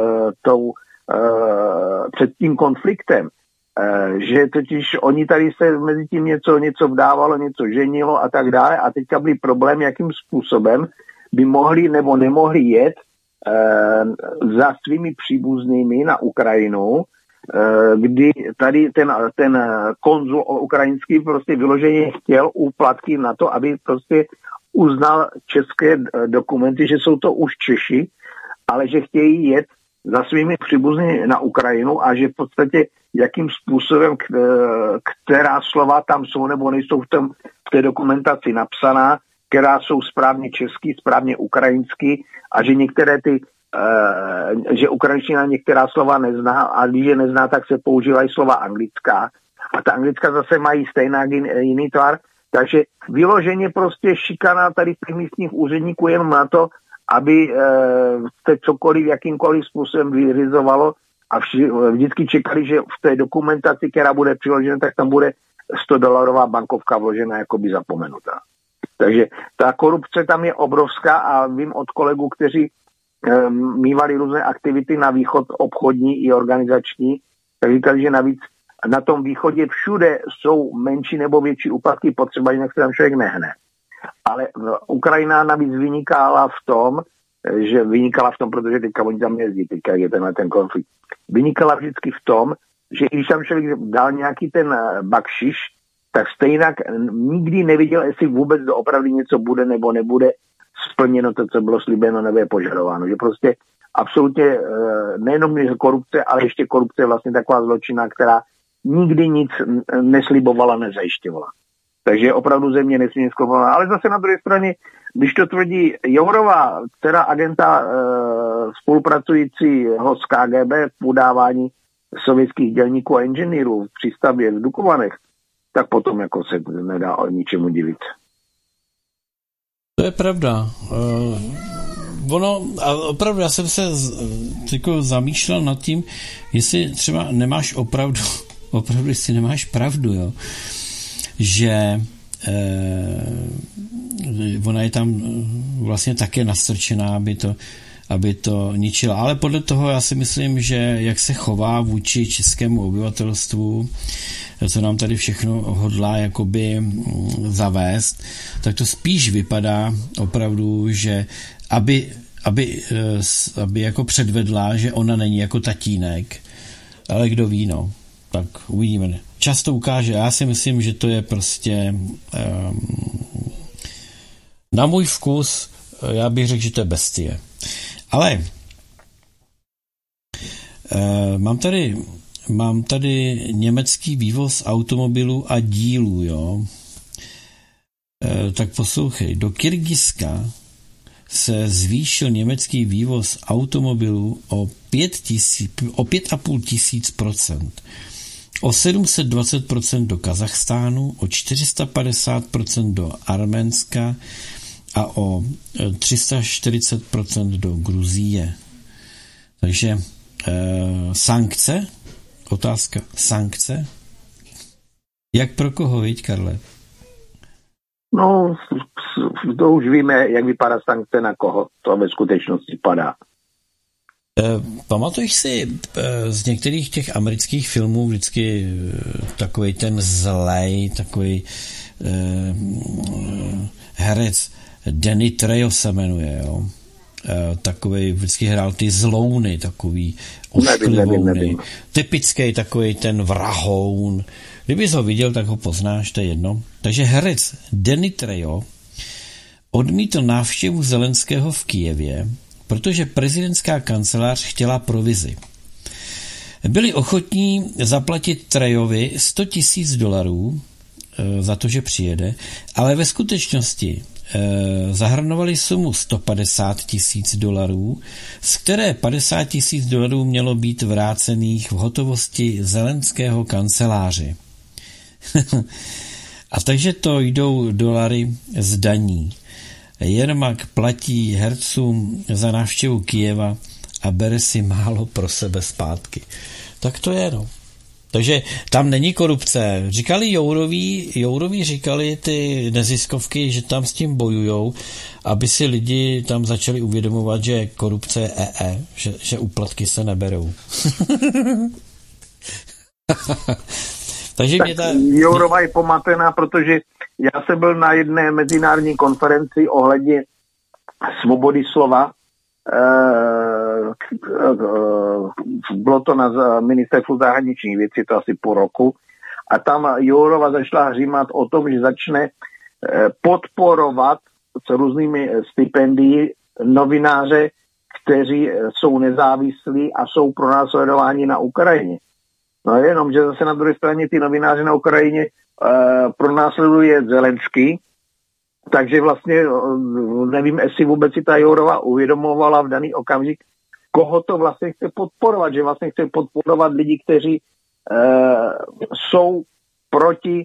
před tím konfliktem, že totiž oni tady se mezi tím něco vdávalo, něco ženilo a tak dále a teďka byl problém, jakým způsobem by mohli nebo nemohli jet za svými příbuznými na Ukrajinu, kdy tady ten konzul ukrajinský prostě vyloženě chtěl úplatky na to, aby prostě uznal české dokumenty, že jsou to už Češi, ale že chtějí jet za svými příbuznými na Ukrajinu a že v podstatě jakým způsobem, která slova tam jsou nebo nejsou v té dokumentaci napsaná, která jsou správně český, správně ukrajinsky a že některé že ukrajinština některá slova nezná a když je nezná, tak se používají slova anglická. A ta anglická zase mají stejná jiný tvar, takže vyloženě prostě šikana tady těch místních úředníků jenom na to, aby se cokoliv, jakýmkoliv způsobem vyřizovalo a vždycky čekali, že v té dokumentaci, která bude přiložena, tak tam bude $100 bankovka vložena jakoby zapomenutá. Takže ta korupce tam je obrovská a vím od kolegů, kteří mívali různé aktivity na východ obchodní i organizační, tak říkali, že navíc na tom východě všude jsou menší nebo větší úpadky potřeba, jinak se tam člověk nehne. Ale Ukrajina navíc vynikala v tom, protože teďka oni tam jezdí, teďka je ten konflikt. Vynikala vždycky v tom, že i když tam člověk dal nějaký ten bakšiš, tak stejnak nikdy neviděl, jestli vůbec doopravdy něco bude nebo nebude splněno to, co bylo slíbeno nebo je požadováno. Že prostě absolutně nejenom korupce, ale ještě korupce je vlastně taková zločina, která nikdy nic neslibovala, nezajišťovala. Takže opravdu země nesmírně zkoumala. Ale zase na druhé straně, když to tvrdí Jourová, která agenta spolupracujícího s KGB v udávání sovětských dělníků a inženýrů v přístavě v Dukovanech, tak potom jako se nedá o ničemu divit. To je pravda. A opravdu, já jsem se zamýšlel nad tím, jestli třeba nemáš opravdu jestli nemáš pravdu, jo, že ona je tam vlastně také nastrčená, aby to ničila. Ale podle toho já si myslím, že jak se chová vůči českému obyvatelstvu, co nám tady všechno hodlá jakoby zavést, tak to spíš vypadá opravdu, že aby jako předvedla, že ona není jako tatínek, ale kdo ví, no. Tak uvidíme. Čas to ukáže. Já si myslím, že to je prostě na můj vkus, já bych řekl, že to je bestie. Ale mám tady německý vývoz automobilů a dílů, jo. Tak poslouchej. Do Kyrgyzska se zvýšil německý vývoz automobilů o 5,5 tisíc%. O 720% do Kazachstánu, o 450% do Arménska a o 340% do Gruzie. Takže sankce? Otázka sankce? Jak pro koho, viď, Karle? No, to už víme, jak vypadá sankce na koho. To ve skutečnosti padá. Pamatuješ si z některých těch amerických filmů vždycky takový ten zlej, takový herec Danny Trejo se jmenuje, jo? Takový vždycky hrál ty zlouny, takový ošklivouny. Typický takový ten vrahoun. Kdybys ho viděl, tak ho poznáš, to je jedno. Takže herec Danny Trejo odmítl návštěvu Zelenského v Kyjevě, protože prezidentská kancelář chtěla provizi. Byli ochotní zaplatit Trejovi $100,000 za to, že přijede, ale ve skutečnosti zahrnovaly sumu $150,000, z které $50,000 mělo být vrácených v hotovosti Zelenského kanceláři. A takže to jdou dolary z daní. Jermak platí hercům za návštěvu Kyjeva a bere si málo pro sebe zpátky. Tak to je, no. Takže tam není korupce. Říkali Jouroví říkali ty neziskovky, že tam s tím bojujou, aby si lidi tam začali uvědomovat, že korupce je že úplatky se neberou. Takže tak Jourova je pomatená, protože já jsem byl na jedné mezinárodní konferenci ohledně svobody slova. Bylo to na ministerstvu zahraničních věcí, to asi půl roku. A tam Jourova začala hřímat o tom, že začne podporovat s různými stipendii novináře, kteří jsou nezávislí a jsou pronásledováni na Ukrajině. No jenom, že zase na druhé straně ty novináři na Ukrajině pronásleduje Zelenský, takže vlastně nevím, jestli vůbec si ta Jourova uvědomovala v daný okamžik, koho to vlastně chce podporovat, že vlastně chce podporovat lidi, kteří jsou proti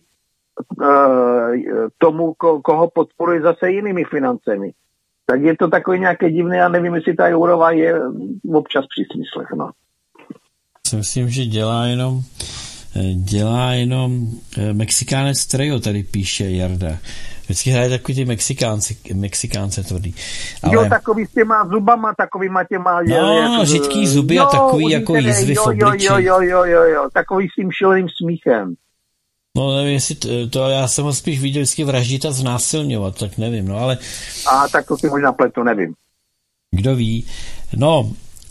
tomu, koho podporuje zase jinými financemi. Tak je to takové nějaké divné, já nevím, jestli ta Jourova je občas při smyslech, no. Myslím, že dělá jenom Mexikánec Trejo, tady píše Jarda. Vždycky hraje takový ty Mexikánce tvrdý. Ale... Jo, takový s těma zubama, takovýma těma... No, řidký zuby a takový jako jízvy v obličeji. Jo, takový s tím šíleným smíchem. No nevím, jestli to já jsem ho spíš viděl vždycky vraždit a znásilňovat, tak nevím, no ale... A tak to si možná pletu, nevím. Kdo ví. No,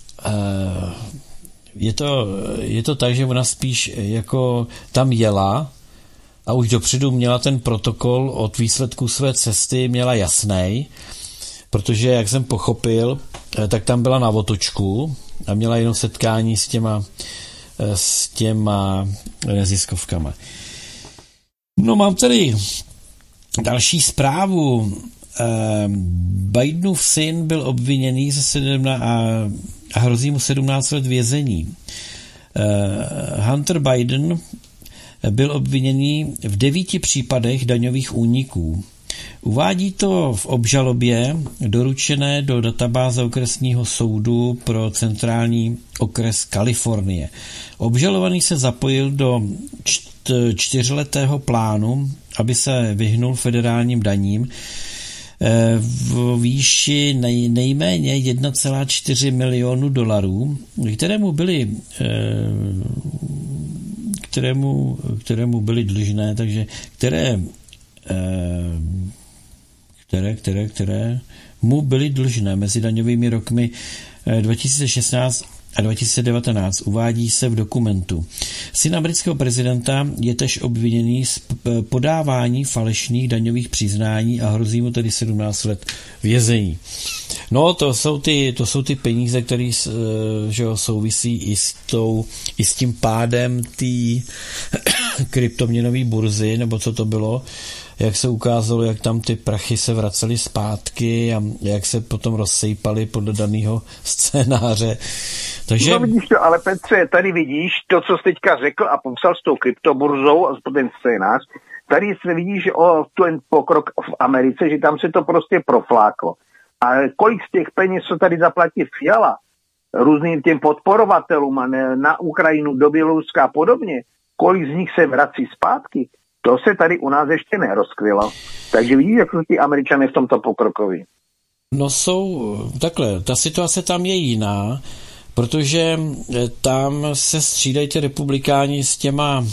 je to tak, že ona spíš jako tam jela a už dopředu měla ten protokol od výsledků své cesty, měla jasnej, protože, jak jsem pochopil, tak tam byla na otočku a měla jenom setkání s těma neziskovkama. No, mám tady další zprávu. Bidenův syn byl obviněný a hrozí mu 17 let vězení. Hunter Biden byl obviněný v 9 případech daňových úniků. Uvádí to v obžalobě doručené do databáze okresního soudu pro centrální okres Kalifornie. Obžalovaný se zapojil do 4letého plánu, aby se vyhnul federálním daním v výši nejméně $1,4 milionu, kterému byly dlužné, takže které mu byly dlužné mezi daňovými rokmi 2016 a 2019, uvádí se v dokumentu. Syn amerického prezidenta je též obviněný z podávání falešných daňových přiznání a hrozí mu tedy 17 let vězení. No, to jsou ty peníze, které souvisí i s tím pádem té kryptoměnové burzy, nebo co to bylo, jak se ukázalo, jak tam ty prachy se vracely zpátky a jak se potom rozsejpaly podle daného scénáře. Takže... No vidíš to, ale Petře, tady vidíš to, co jsi teďka řekl a popsal s tou kryptoburzou a ten scénář. Tady se vidíš ten pokrok v Americe, že tam se to prostě profláklo. A kolik z těch peněz, co tady zaplatí Fiala různým těm podporovatelům a na Ukrajinu, do Běloruska a podobně, kolik z nich se vrací zpátky, to se tady u nás ještě nerozkrylo. Takže vidíš, jak jsou ti Američané v tomto pokrokoví. No takhle, ta situace tam je jiná, protože tam se střídají ty republikáni s těma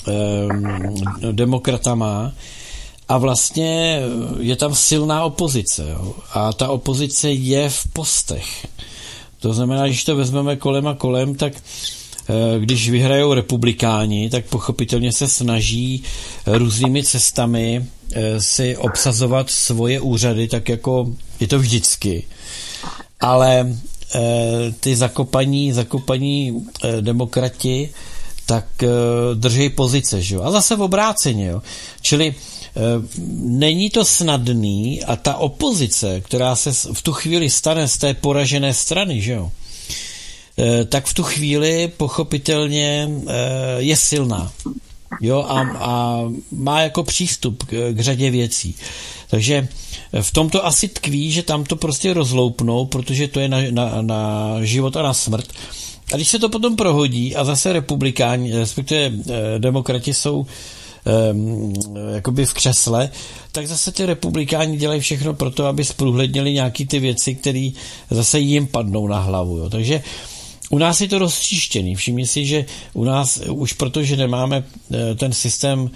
demokratama a vlastně je tam silná opozice. Jo? A ta opozice je v postech. To znamená, když to vezmeme kolem a kolem, tak když vyhrajou republikáni, tak pochopitelně se snaží různými cestami si obsazovat svoje úřady, tak jako je to vždycky. Ale ty zakopaní demokrati tak drží pozice, že jo? A zase v obráceně, jo? Čili není to snadný a ta opozice, která se v tu chvíli stane z té poražené strany, že jo, tak v tu chvíli pochopitelně je silná. Jo, a má jako přístup k řadě věcí. Takže v tom to asi tkví, že tam to prostě rozloupnou, protože to je na život a na smrt. A když se to potom prohodí a zase republikáni, respektive demokrati jsou jakoby v křesle, tak zase ty republikáni dělají všechno pro to, aby zprůhlednili nějaký ty věci, které zase jim padnou na hlavu. Jo. Takže u nás je to roztříštěný. Všimni si, že u nás už protože nemáme ten systém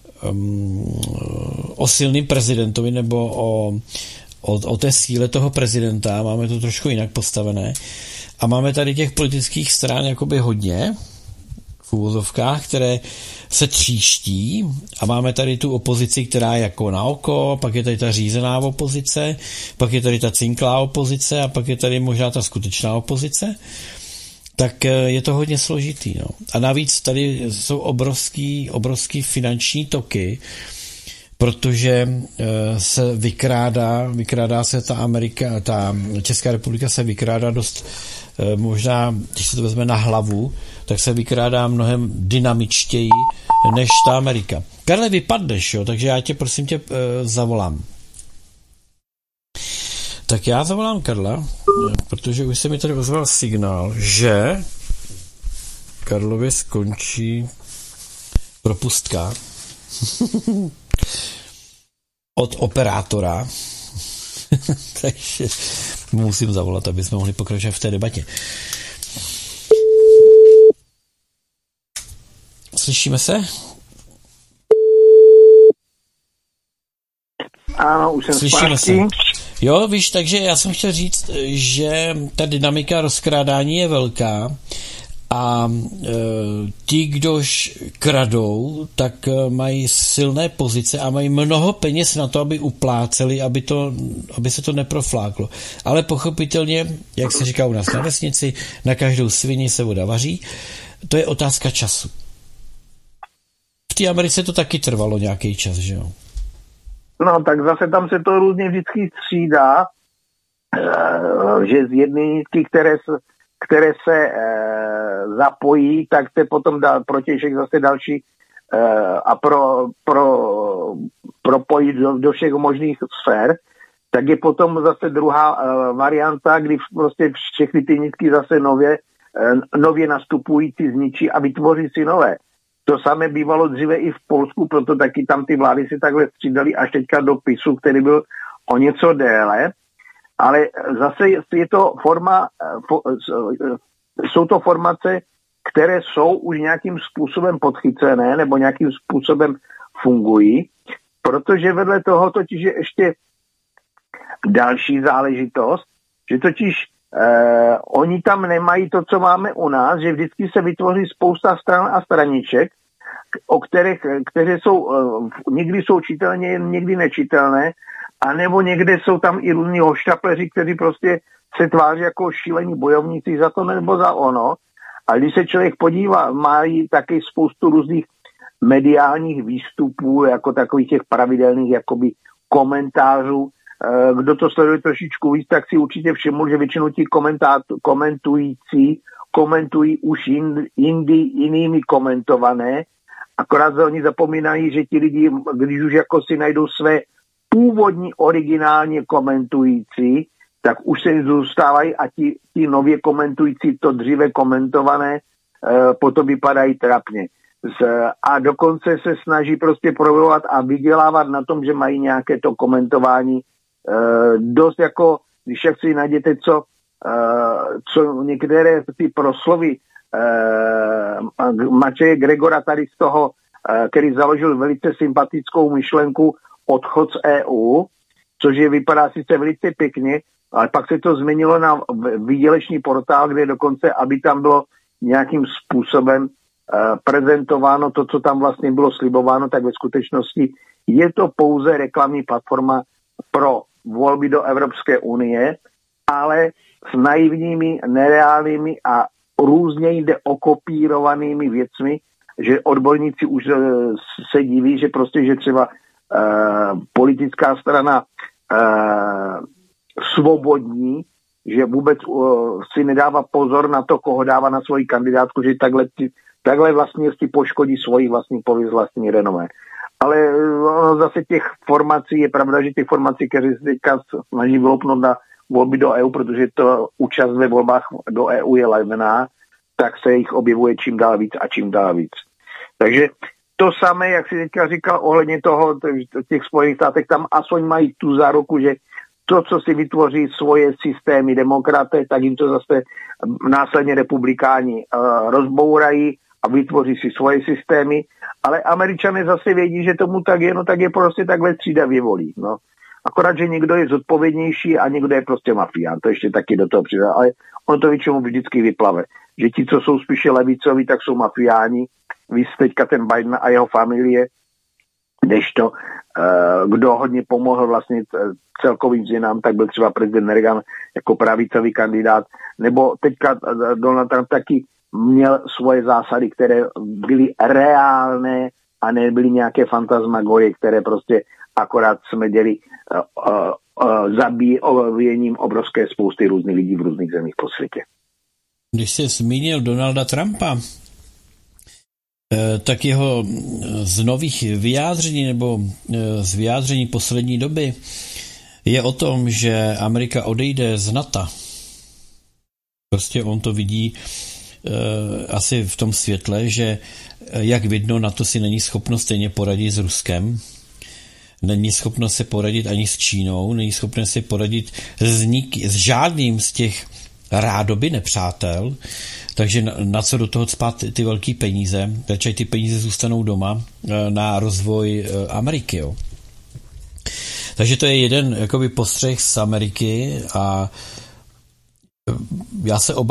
o silným prezidentovi nebo o té síle toho prezidenta, máme to trošku jinak postavené a máme tady těch politických stran jakoby hodně v úvozovkách, které se tříští a máme tady tu opozici, která je jako na oko, pak je tady ta řízená opozice, pak je tady ta cinklá opozice a pak je tady možná ta skutečná opozice. Tak je to hodně složitý. No. A navíc tady jsou obrovský finanční toky, protože se vykrádá se ta Česká republika se vykrádá dost, možná, když se to vezme na hlavu, tak se vykrádá mnohem dynamičtěji než ta Amerika. Karle, vypadneš, jo, takže já tě prosím tě zavolám. Tak já zavolám Karla, protože už se mi tady ozval signál, že Karlově skončí propustka od operátora. Takže musím zavolat, aby jsme mohli pokračovat v té debatě. Slyšíme se? Ano, už jsem Slyšíme zpátky. Se. Jo, víš, takže já jsem chtěl říct, že ta dynamika rozkrádání je velká a ti, kdož kradou, tak mají silné pozice a mají mnoho peněz na to, aby upláceli, aby se to neprofláklo. Ale pochopitelně, jak se říká u nás na vesnici, na každou svini se voda vaří, to je otázka času. V té Americe to taky trvalo nějaký čas, že jo? No, tak zase tam se to různě vždycky střídá, že z jedné nitky, které se zapojí, tak se potom dá protěžek zase další a propojit do všech možných sfér, tak je potom zase druhá varianta, kdy prostě všechny ty nitky zase nově nastupující zničí a vytvoří si nové. To samé bývalo dříve i v Polsku, proto taky tam ty vlády si takhle střídaly až teďka do PiSu, který byl o něco déle. Ale zase je to jsou to formace, které jsou už nějakým způsobem podchycené nebo nějakým způsobem fungují, protože vedle toho totiž je ještě další záležitost, že totiž oni tam nemají to, co máme u nás, že vždycky se vytvoří spousta stran a straniček, které jsou někdy jsou čitelné, někdy nečitelné, anebo někde jsou tam i různí hoštapleři, kteří prostě se tváří jako šílení bojovníci za to nebo za ono. A když se člověk podívá, mají taky spoustu různých mediálních výstupů, jako takových těch pravidelných jakoby komentářů. Kdo to sleduje trošičku víc, tak si určitě všiml, že většinou ti komentující komentují už jinými komentované. Akorát oni zapomínají, že ti lidi, když už jako si najdou své původní originálně komentující, tak už se zůstávají a ti nově komentující to dříve komentované potom vypadají trapně. A dokonce se snaží prostě projevovat a vydělávat na tom, že mají nějaké to komentování dost jako, když jak si najděte, co některé ty proslovy Matěje Gregora tady z toho, který založil velice sympatickou myšlenku odchod z EU, což vypadá sice velice pěkně, ale pak se to změnilo na výdělečný portál, kde dokonce, aby tam bylo nějakým způsobem prezentováno to, co tam vlastně bylo slibováno, tak ve skutečnosti je to pouze reklamní platforma pro volby do Evropské unie, ale s naivními, nereálnými a různě jde okopírovanými věcmi, že odborníci už se diví, že prostě, že třeba politická strana svobodní, že vůbec si nedává pozor na to, koho dává na svoji kandidátku, že takhle vlastně si poškodí svoji vlastní pověst, vlastní renomé. Ale zase těch formací, je pravda, že těch formací, které se teďka snaží vloupnout na volby do EU, protože to účast ve volbách do EU je levná, tak se jich objevuje čím dál víc a čím dál víc. Takže to samé, jak si teďka říkal ohledně toho, těch Spojených státech, tam aspoň mají tu záruku, že to, co si vytvoří svoje systémy demokraté, tak jim to zase následně republikáni rozbourají a vytvoří si svoje systémy, ale Američané zase vědí, že tomu tak je, no tak je prostě takhle střídavě volí, no. Akorát, že někdo je zodpovědnější a někdo je prostě mafián, to ještě taky do toho přidá, ale on to většinou vždycky vyplave, že ti, co jsou spíše levicoví, tak jsou mafiáni, víc teďka ten Biden a jeho familie, kdežto kdo hodně pomohl vlastně celkovým změnám, tak byl třeba prezident Reagan jako pravicový kandidát, nebo teďka Donald Trump taky měl svoje zásady, které byly reálné a nebyly nějaké fantasmagorie, které prostě akorát smeděli zabíjením obrovské spousty různých lidí v různých zemích po světě. Když jsi zmínil Donalda Trumpa, tak jeho z nových vyjádření nebo z vyjádření poslední doby je o tom, že Amerika odejde z NATO. Prostě on to vidí asi v tom světle, že jak vidno, NATO si není schopno stejně poradit s Ruskem, není schopno se poradit ani s Čínou, není schopno se poradit s žádným z těch rádoby nepřátel, takže na co do toho cpát ty velký peníze, radši ty peníze zůstanou doma na rozvoj Ameriky. Jo. Takže to je jeden jakoby postřeh z Ameriky a já se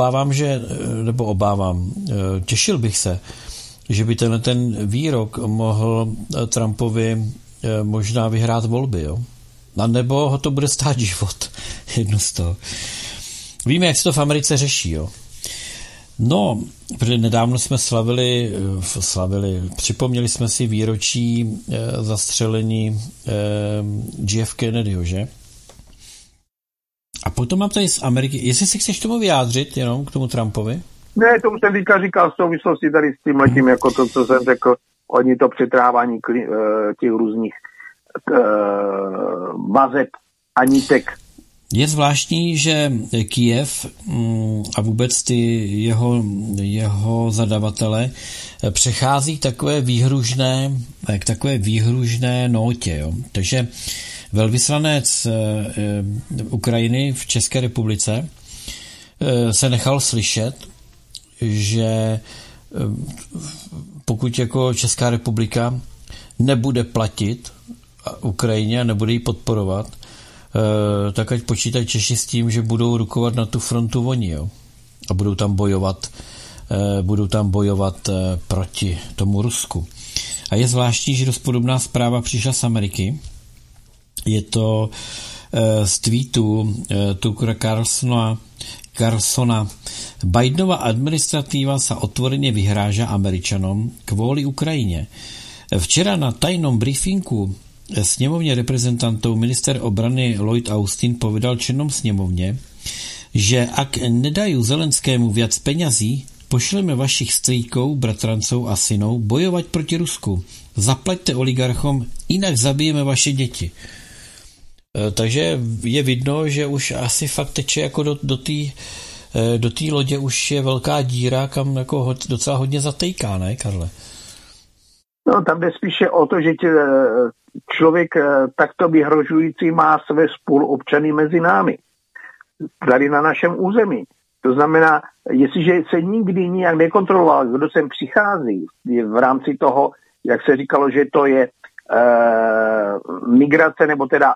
těšil bych se, že by ten výrok mohl Trumpovi možná vyhrát volby, jo. A nebo ho to bude stát život. Jedno z toho. Víme, jak se to v Americe řeší, jo. No, protože nedávno jsme připomněli jsme si výročí zastřelení JF Kennedyho, že? A potom mám tady z Ameriky, jestli si chceš tomu vyjádřit, jenom k tomu Trumpovi? Ne, tomu jsem říkal v souvislosti tady s tím letím, jako to, co jsem řekl, oni to přetrávání těch různých vazeb a nitek. Je zvláštní, že Kyjev a vůbec ty jeho zadavatele přechází k takové výhružné nótě. Jo. Takže velvyslanec Ukrajiny v České republice se nechal slyšet, že pokud jako Česká republika nebude platit Ukrajině a nebude ji podporovat, tak ať počítají Češi s tím, že budou rukovat na tu frontu oni, jo. A budou tam bojovat proti tomu Rusku. A je zvláštní, že dost podobná zpráva přišla z Ameriky. Je to z tweetu Tuckera Carlsona. Bidenova administratíva sa otvorene vyhráža Američanom kvôli Ukrajine. Včera na tajnom briefingu sněmovně reprezentantů minister obrany Lloyd Austin povedal členom sněmovně, že ak nedajú Zelenskému viac peňazí, pošleme vašich strýkov, bratrancov a synov bojovať proti Rusku. Zaplaťte oligarchom, inak zabijeme vaše děti. Takže je vidno, že už asi fakt teče jako do té lodě už je velká díra, kam jako docela hodně zatejká, ne, Karle? No, tam jde spíše o to, že člověk takto vyhrožující má své spoluobčany mezi námi. Tady na našem území. To znamená, jestliže se nikdy nijak nekontroloval, kdo sem přichází v rámci toho, jak se říkalo, že to je migrace, nebo teda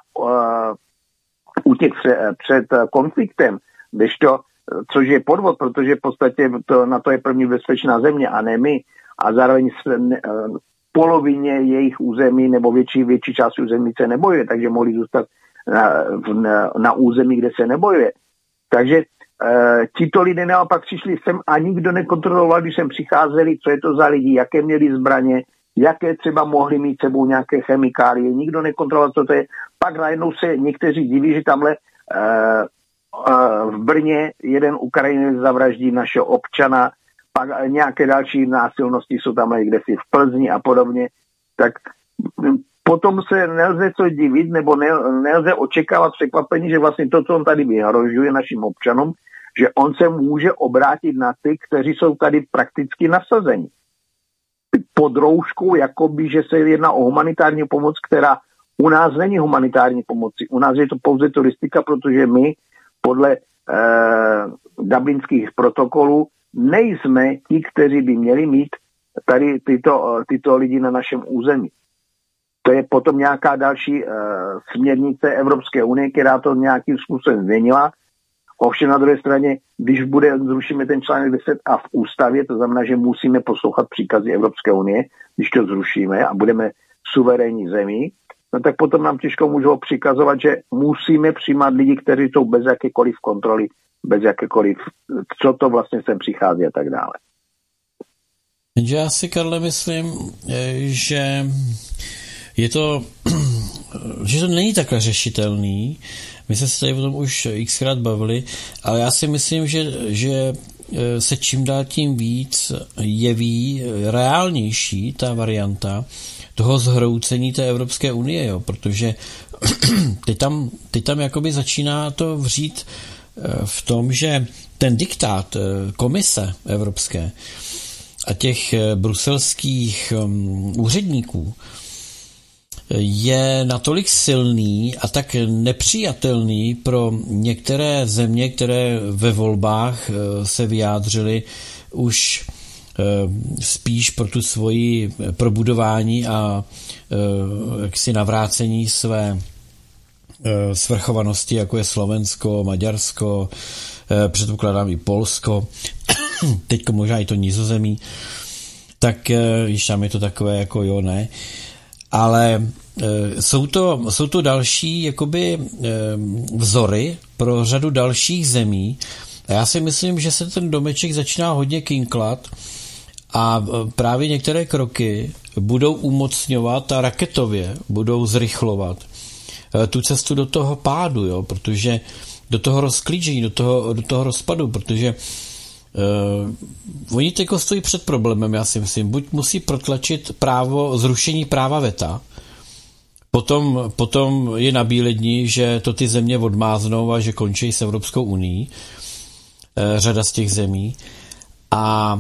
útěk před konfliktem, což je podvod, protože v podstatě na to je první bezpečná země a ne my. A zároveň polovině jejich území nebo větší část území se nebojuje, takže mohli zůstat na území, kde se nebojuje. Takže tito lidé naopak přišli sem a nikdo nekontroloval, když sem přicházeli, co je to za lidi, jaké měli zbraně, jaké třeba mohly mít sebou nějaké chemikálie, nikdo nekontroloval, co to je. Pak najednou se někteří diví, že tamhle v Brně jeden Ukrajinec zavraždí našeho občana, pak nějaké další násilnosti jsou tamhle kdesi v Plzni a podobně. Tak potom se nelze co divit, nebo nelze očekávat překvapení, že vlastně to, co on tady vyhrožuje našim občanům, že on se může obrátit na ty, kteří jsou tady prakticky nasazeni. Pod rouškou, jakoby, že se jedná o humanitární pomoc, která u nás není humanitární pomoci. U nás je to pouze turistika, protože my podle dublinských protokolů nejsme ti, kteří by měli mít tady tyto lidi na našem území. To je potom nějaká další směrnice Evropské unie, která to nějakým způsobem změnila. Ovšem na druhé straně, když zrušíme ten článek 10 a v ústavě, to znamená, že musíme poslouchat příkazy Evropské unie, když to zrušíme a budeme suverénní zemí, no tak potom nám těžko můžou přikazovat, že musíme přijímat lidi, kteří jsou bez jakékoliv kontroly, bez jakékoliv, co to vlastně sem přichází a tak dále. Já si, Karle, myslím, že že to není takhle řešitelný. My jsme se tady o tom už xkrát bavili, ale já si myslím, že se čím dál tím víc jeví reálnější ta varianta toho zhroucení té Evropské unie, jo, protože teď tam jakoby začíná to vřít v tom, že ten diktát komise evropské a těch bruselských úředníků je natolik silný a tak nepřijatelný pro některé země, které ve volbách se vyjádřily už spíš pro tu svoji probudování a jaksi navrácení své svrchovanosti, jako je Slovensko, Maďarsko, předpokládám i Polsko, teďko možná i to Nizozemí, tak již tam je to takové jako jo, ne. Ale jsou to další jakoby vzory pro řadu dalších zemí a já si myslím, že se ten domeček začíná hodně kinklat a právě některé kroky budou umocňovat a raketově budou zrychlovat tu cestu do toho pádu, jo, protože do toho rozklížení, do toho rozpadu, protože oni teď stojí před problémem, já si myslím, buď musí protlačit zrušení práva veta, potom je na bíledni, že to ty země odmáznou a že končí s Evropskou unií, řada z těch zemí, a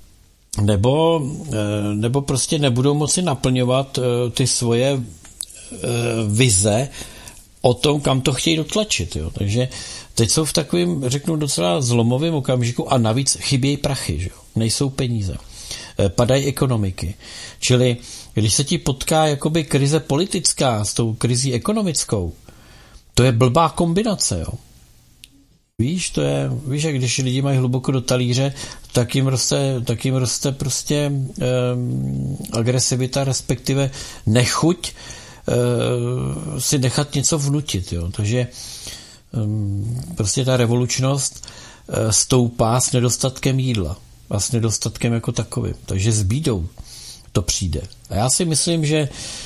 nebo prostě nebudou moci naplňovat ty svoje vize o tom, kam to chtějí dotlačit. Jo. Takže teď jsou v takovém, řeknu, docela zlomovém okamžiku a navíc chybějí prachy, že jo. Nejsou peníze. Padají ekonomiky. Čili když se ti potká jakoby krize politická s tou krizí ekonomickou, to je blbá kombinace, jo. Víš, jak když lidi mají hluboko do talíře, tak jim roste prostě agresivita, respektive nechuť si nechat něco vnutit, jo. Takže prostě ta revolučnost stoupá s nedostatkem jídla a s nedostatkem jako takovým. Takže s bídou to přijde. A já si myslím, že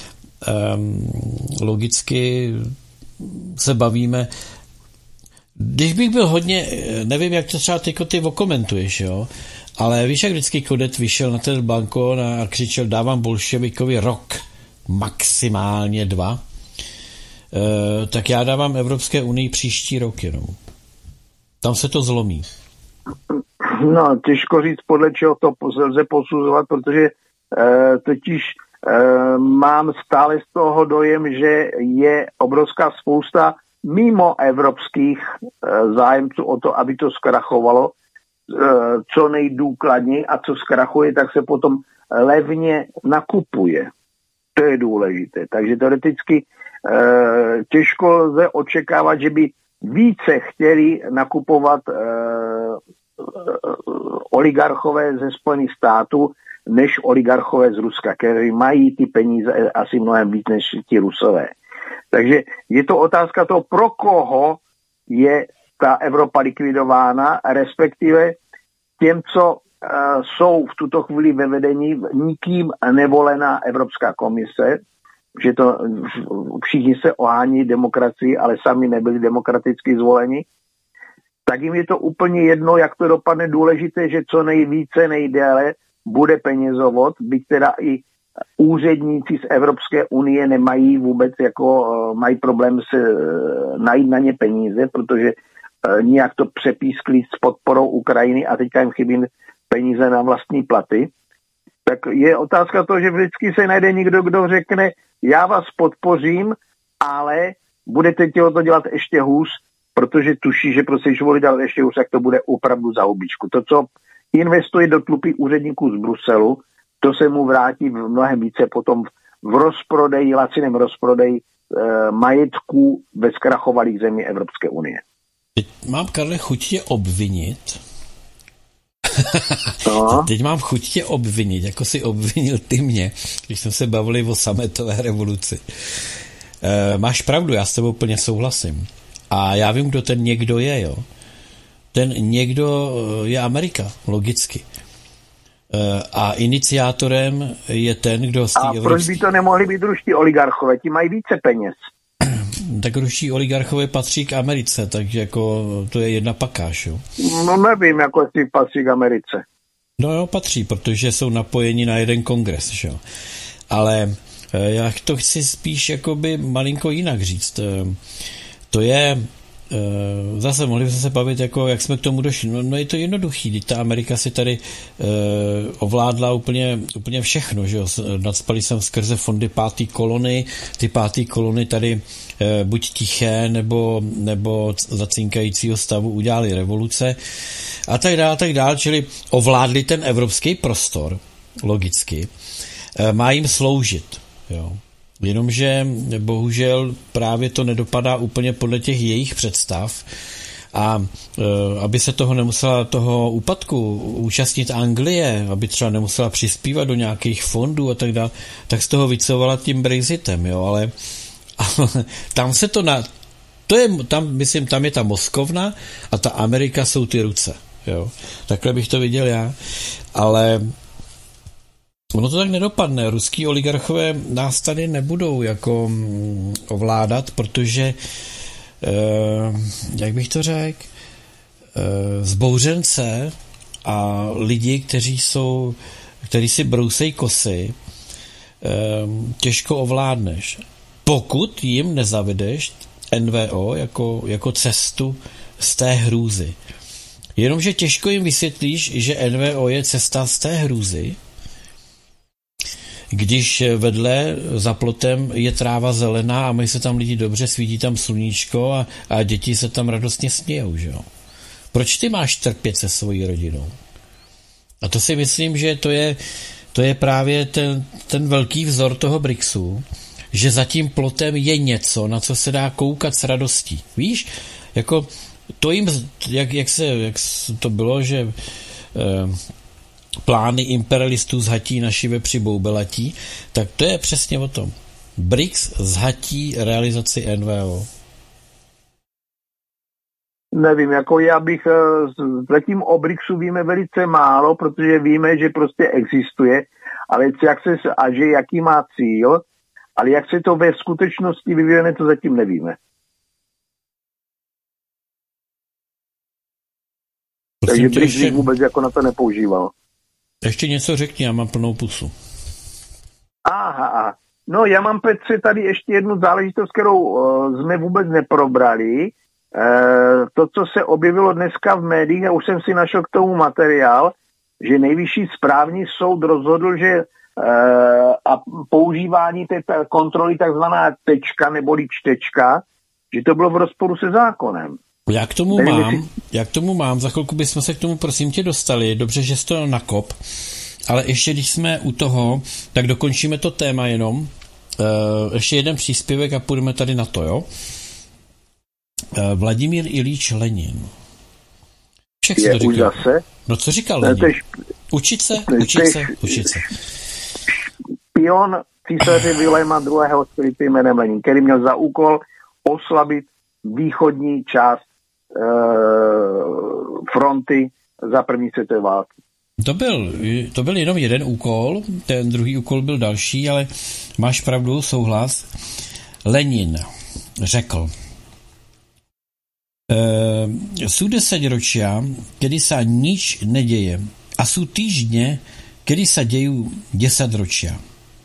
logicky se bavíme. Když bych byl hodně, nevím, jak to třeba ty okomentuješ, jo, ale víš, jak vždycky Kodet vyšel na ten balkón a křičel, dávám bolševikovi rok, maximálně 2, tak já dávám Evropské unii příští rok jenom. Tam se to zlomí. No, těžko říct, podle čeho to lze posuzovat, protože totiž mám stále z toho dojem, že je obrovská spousta mimo evropských zájemců o to, aby to zkrachovalo co nejdůkladněji, a co zkrachuje, tak se potom levně nakupuje. To je důležité. Takže teoreticky těžko lze očekávat, že by více chtěli nakupovat oligarchové ze Spojených států, než oligarchové z Ruska, kteří mají ty peníze asi mnohem víc než ti Rusové. Takže je to otázka toho, pro koho je ta Evropa likvidována, respektive těm, co jsou v tuto chvíli ve vedení nikým nevolená Evropská komise, že to všichni se ohání demokracii, ale sami nebyli demokraticky zvoleni, tak jim je to úplně jedno, jak to dopadne. Důležité, že co nejvíce, nejdéle bude penězovod, byť teda i úředníci z Evropské unie nemají vůbec, mají problém najít na ně peníze, protože nijak to přepískli s podporou Ukrajiny a teďka jim chybí peníze na vlastní platy. Tak je otázka toho, že vždycky se najde někdo, kdo řekne, já vás podpořím, ale budete to dělat ještě hůř, protože tuší, že prostě, když budete dělat ještě hůř, tak to bude opravdu za hubičku. To, co investuje do tlupy úředníků z Bruselu, to se mu vrátí mnohem více potom v rozprodeji, laciném rozprodeji majetků ve zkrachovalých zemí Evropské unie. Teď mám, Karle, chuť tě obvinit. No. Teď mám chuť tě obvinit, jako si obvinil ty mě, když jsme se bavili o sametové revoluci. Máš pravdu, já s tebou úplně souhlasím. A já vím, kdo ten někdo je, jo. Ten někdo je Amerika, logicky. A iniciátorem je ten, kdo z té evropské... A proč by to nemohli být ruští oligarchové? Ti mají více peněz. Tak ruští oligarchové patří k Americe, takže jako to je jedna pakáž, jo. No nevím, jako jestli patří k Americe. No jo, patří, protože jsou napojeni na jeden kongres, že jo. Ale já to chci spíš jakoby malinko jinak říct. To je... Zase mohli jsme se bavit, jako jak jsme k tomu došli. No je to jednoduchý, teď ta Amerika si tady ovládla úplně všechno, že jo. Nacpali jsem skrze fondy páté kolony, ty páté kolony tady buď tiché, nebo za cinkajícího stavu udělali revoluce a tak dále, čili ovládli ten evropský prostor, logicky. Má jim sloužit, jo. Jenomže bohužel právě to nedopadá úplně podle těch jejich představ a aby se toho úpadku účastnit Anglie, aby třeba nemusela přispívat do nějakých fondů a tak dále, tak z toho vycovala tím Brexitem, jo, ale tam se to tam je ta Moskovna a ta Amerika jsou ty ruce, jo. Takhle bych to viděl já, ale ono to tak nedopadne. Ruský oligarchové nás tady nebudou jako ovládat, protože jak bych to řekl, zbouřence a lidi, kteří si brousejí kosy, těžko ovládneš. Pokud jim nezavedeš NVO jako cestu z té hrůzy. Jenomže těžko jim vysvětlíš, že NVO je cesta z té hrůzy, když vedle za plotem je tráva zelená a mají se tam lidi dobře, svítí tam sluníčko a děti se tam radostně smějou, že jo? Proč ty máš trpět se svojí rodinou? A to si myslím, že to je právě ten velký vzor toho BRICSu, že za tím plotem je něco, na co se dá koukat s radostí. Víš? Jako to jim, jak to bylo, že plány imperialistů zhatí naši vepři boubelatí, tak to je přesně o tom. BRICS zhatí realizaci NVO. Nevím, jako já bych zatím o BRICSu víme velice málo, protože víme, že prostě existuje, ale že jaký má cíl, ale jak se to ve skutečnosti vyvíjene, to zatím nevíme. Takže BRICS vůbec jako na to nepoužíval. Ještě něco řekni, já mám plnou pusu. Aha. No já mám, Petře, tady ještě jednu záležitost, kterou jsme vůbec neprobrali. To, co se objevilo dneska v médiích, a už jsem si našel k tomu materiál, že Nejvyšší správní soud rozhodl, že a používání té kontroly takzvaná tečka neboli čtečka, že to bylo v rozporu se zákonem. Já k tomu mám, za chvilku bychom se k tomu prosím tě dostali, dobře, že jsi to nakop, ale ještě když jsme u toho, tak dokončíme to téma jenom, ještě jeden příspěvek a půjdeme tady na to, jo? Vladimír Ilíč Lenin. Však si to říkal. No co říkal Lenin? Učit se. Špion císaře Viléma II. Skrytý jménem Lenin, který měl za úkol oslabit východní část fronty za první světové války. To byl jenom jeden úkol, ten druhý úkol byl další, ale máš pravdu, souhlas. Lenin řekl, sú 10 ročia, kedy sa nič nedeje a sú týždne, kedy sa dejú 10 ročia.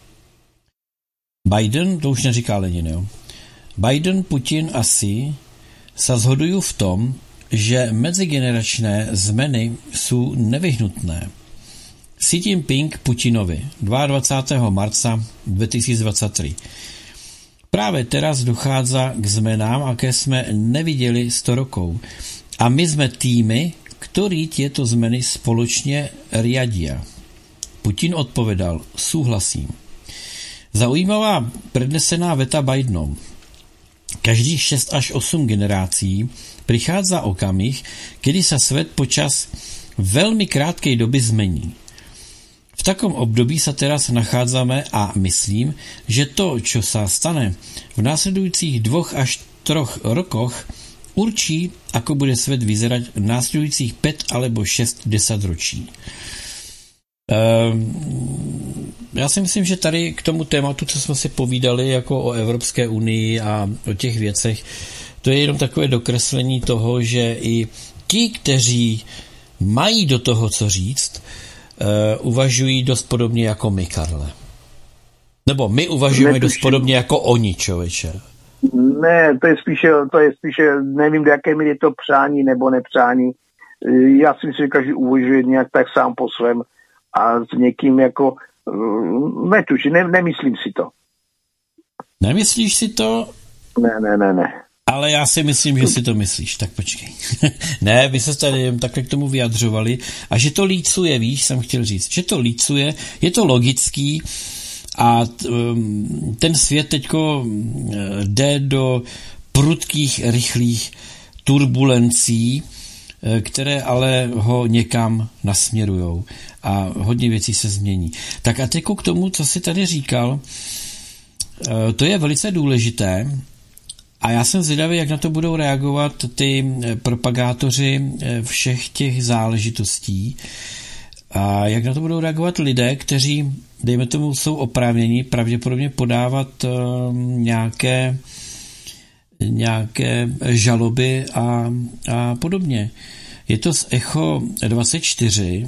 Biden, to už neříká Lenin, jo. Biden, Putin a Xi sa zhodujú v tom, že medzigeneračné zmeny sú nevyhnutné. Xi Jinping Putinovi 22. marca 2023. Práve teraz dochádza k zmenám, aké sme nevideli 100 rokov. A my sme tými, ktorí tieto zmeny spoločne riadia. Putin odpovedal, súhlasím. Zaujímavá prednesená veta Bidenom. Každých 6 až 8 generácií prichádza okamih, kedy sa svet počas veľmi krátkej doby zmení. V takom období sa teraz nachádzame a myslím, že to, čo sa stane v následujúcich 2 až 3 rokoch, určí, ako bude svet vyzerať v následujúcich 5 alebo 6 desaťročí. Já si myslím, že tady k tomu tématu, co jsme si povídali jako o Evropské unii a o těch věcech, to je jenom takové dokreslení toho, že i ti, kteří mají do toho co říct, uvažují dost podobně jako my, Karle. Nebo my uvažujeme dost podobně jako oni, člověče. Ne, to je spíše, nevím, do jaké míry je to přání nebo nepřání. Já si myslím, že každý uvažuje nějak tak sám po svém a s někým jako, nemyslím si to. Nemyslíš si to? Ne. Ale já si myslím, že si to myslíš, tak počkej. Ne, vy se tady takhle k tomu vyjadřovali a že to lícuje, víš, jsem chtěl říct, že to lícuje, je to logický a ten svět teďko jde do prudkých, rychlých turbulencí, které ale ho někam nasměrujou a hodně věcí se změní. Tak a teď k tomu, co jsi tady říkal, to je velice důležité. A já jsem zvědavý, jak na to budou reagovat ty propagátoři všech těch záležitostí a jak na to budou reagovat lidé, kteří, dejme tomu, jsou oprávněni pravděpodobně podávat nějaké žaloby a podobně. Je to z Echo 24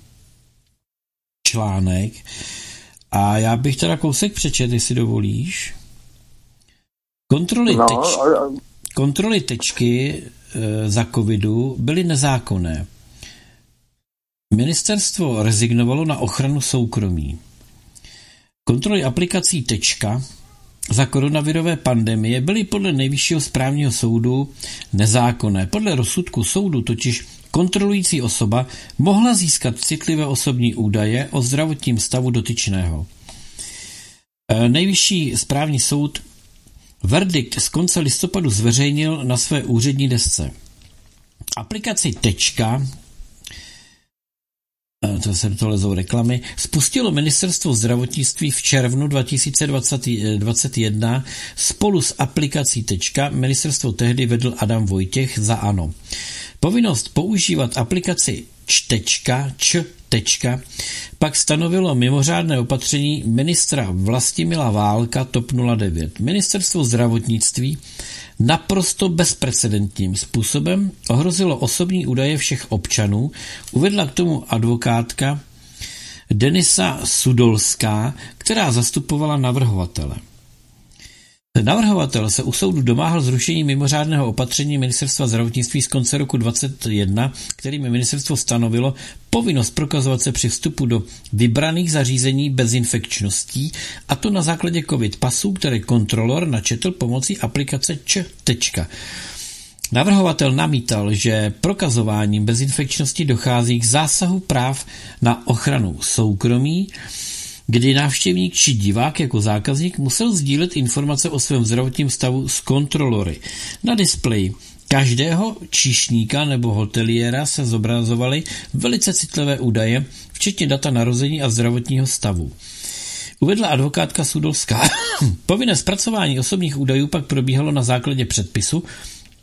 článek a já bych teda kousek přečet, jestli dovolíš. Kontroly tečky za covidu byly nezákonné. Ministerstvo rezignovalo na ochranu soukromí. Kontroly aplikací tečka za koronavirové pandemie byly podle Nejvyššího správního soudu nezákonné. Podle rozsudku soudu totiž kontrolující osoba mohla získat citlivé osobní údaje o zdravotním stavu dotyčného. Nejvyšší správní soud verdikt z konce listopadu zveřejnil na své úřední desce. Aplikaci tečka, to se do toho lezou reklamy, spustilo Ministerstvo zdravotnictví v červnu 2021 spolu s aplikací tečka. Ministerstvo tehdy vedl Adam Vojtěch za ANO. Povinnost používat aplikaci čtečka pak stanovilo mimořádné opatření ministra Vlastimila Válka TOP 09. Ministerstvo zdravotnictví naprosto bezprecedentním způsobem ohrozilo osobní údaje všech občanů, uvedla k tomu advokátka Denisa Sudolská, která zastupovala navrhovatele. Navrhovatel se u soudu domáhal zrušení mimořádného opatření Ministerstva zdravotnictví z konce roku 2021, kterým ministerstvo stanovilo povinnost prokazovat se při vstupu do vybraných zařízení bezinfekčností, a to na základě covid pasů, které kontrolor načetl pomocí aplikace č. Navrhovatel namítal, že prokazováním bezinfekčnosti dochází k zásahu práv na ochranu soukromí, kdy návštěvník či divák jako zákazník musel sdílet informace o svém zdravotním stavu s kontrolory. Na displeji každého číšníka nebo hoteliéra se zobrazovaly velice citlivé údaje, včetně data narození a zdravotního stavu. Uvedla advokátka Sudolská. Povinné zpracování osobních údajů pak probíhalo na základě předpisu,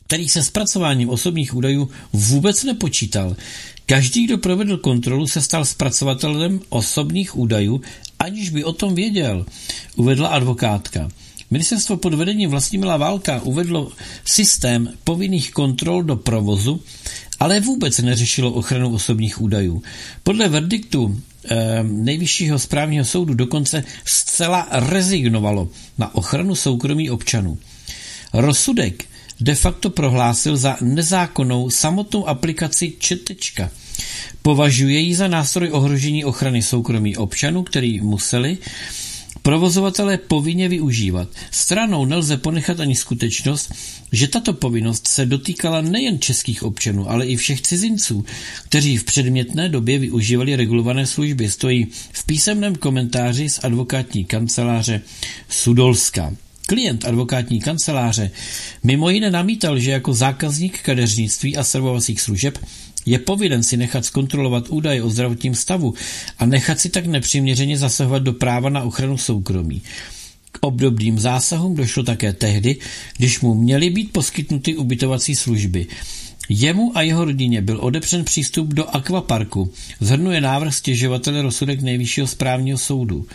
který se zpracováním osobních údajů vůbec nepočítal. Každý, kdo provedl kontrolu, se stal zpracovatelem osobních údajů, aniž by o tom věděl, uvedla advokátka. Ministerstvo pod vedením Vlastimila Válka uvedlo systém povinných kontrol do provozu, ale vůbec neřešilo ochranu osobních údajů. Podle verdiktu Nejvyššího správního soudu dokonce zcela rezignovalo na ochranu soukromí občanů. Rozsudek de facto prohlásil za nezákonnou samotnou aplikaci Četečka. Považuje ji za nástroj ohrožení ochrany soukromí občanů, který museli provozovatelé povinně využívat. Stranou nelze ponechat ani skutečnost, že tato povinnost se dotýkala nejen českých občanů, ale i všech cizinců, kteří v předmětné době využívali regulované služby, stojí v písemném komentáři z advokátní kanceláře Sudolska. Klient advokátní kanceláře mimo jiné namítal, že jako zákazník kadeřnictví a servovacích služeb je povinen si nechat zkontrolovat údaje o zdravotním stavu a nechat si tak nepřiměřeně zasahovat do práva na ochranu soukromí. K obdobným zásahům došlo také tehdy, když mu měly být poskytnuty ubytovací služby. Jemu a jeho rodině byl odepřen přístup do akvaparku, shrnuje návrh stěžovatele rozsudek Nejvyššího správního soudu.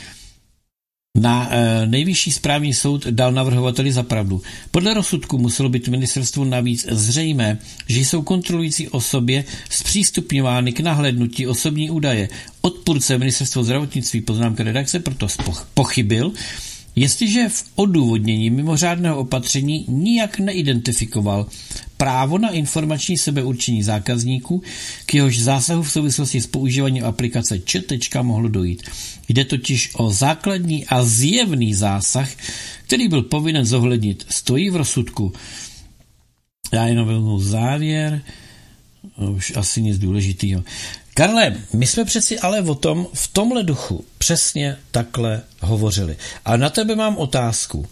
Nejvyšší správní soud dal navrhovateli za pravdu. Podle rozsudku muselo být ministerstvu navíc zřejmé, že jsou kontrolující osobě zpřístupňovány k nahlédnutí osobní údaje. Odpůrce ministerstva zdravotnictví poznámka redakce proto pochybil, jestliže v odůvodnění mimořádného opatření nijak neidentifikoval právo na informační sebeurčení zákazníků, k jehož zásahu v souvislosti s používáním aplikace Četečka mohlo dojít. Jde totiž o základní a zjevný zásah, který byl povinen zohlednit. Stojí v rozsudku. Já jenom vezmu závěr. Už asi nic důležitého. Karle, my jsme přeci ale o tom v tomhle duchu přesně takhle hovořili. A na tebe mám otázku.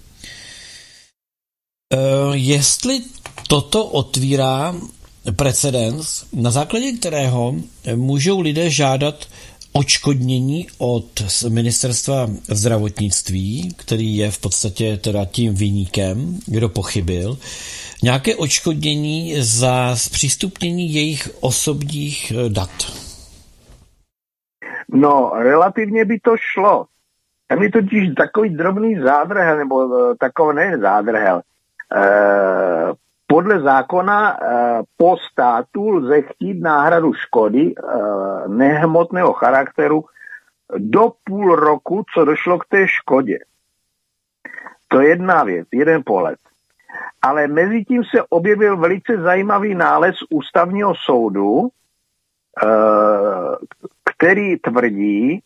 Jestli toto otvírá precedens, na základě kterého můžou lidé žádat odškodnění od ministerstva zdravotnictví, který je v podstatě teda tím viníkem, kdo pochybil, nějaké odškodnění za zpřístupnění jejich osobních dat. No, relativně by to šlo. Tam je totiž takový drobný zádrhel, nebo takový ne zádrhel. Podle zákona po státu lze chtít náhradu škody nehmotného charakteru do půl roku, co došlo k té škodě. To je jedna věc, jeden pohled. Ale mezi tím se objevil velice zajímavý nález ústavního soudu, který tvrdí,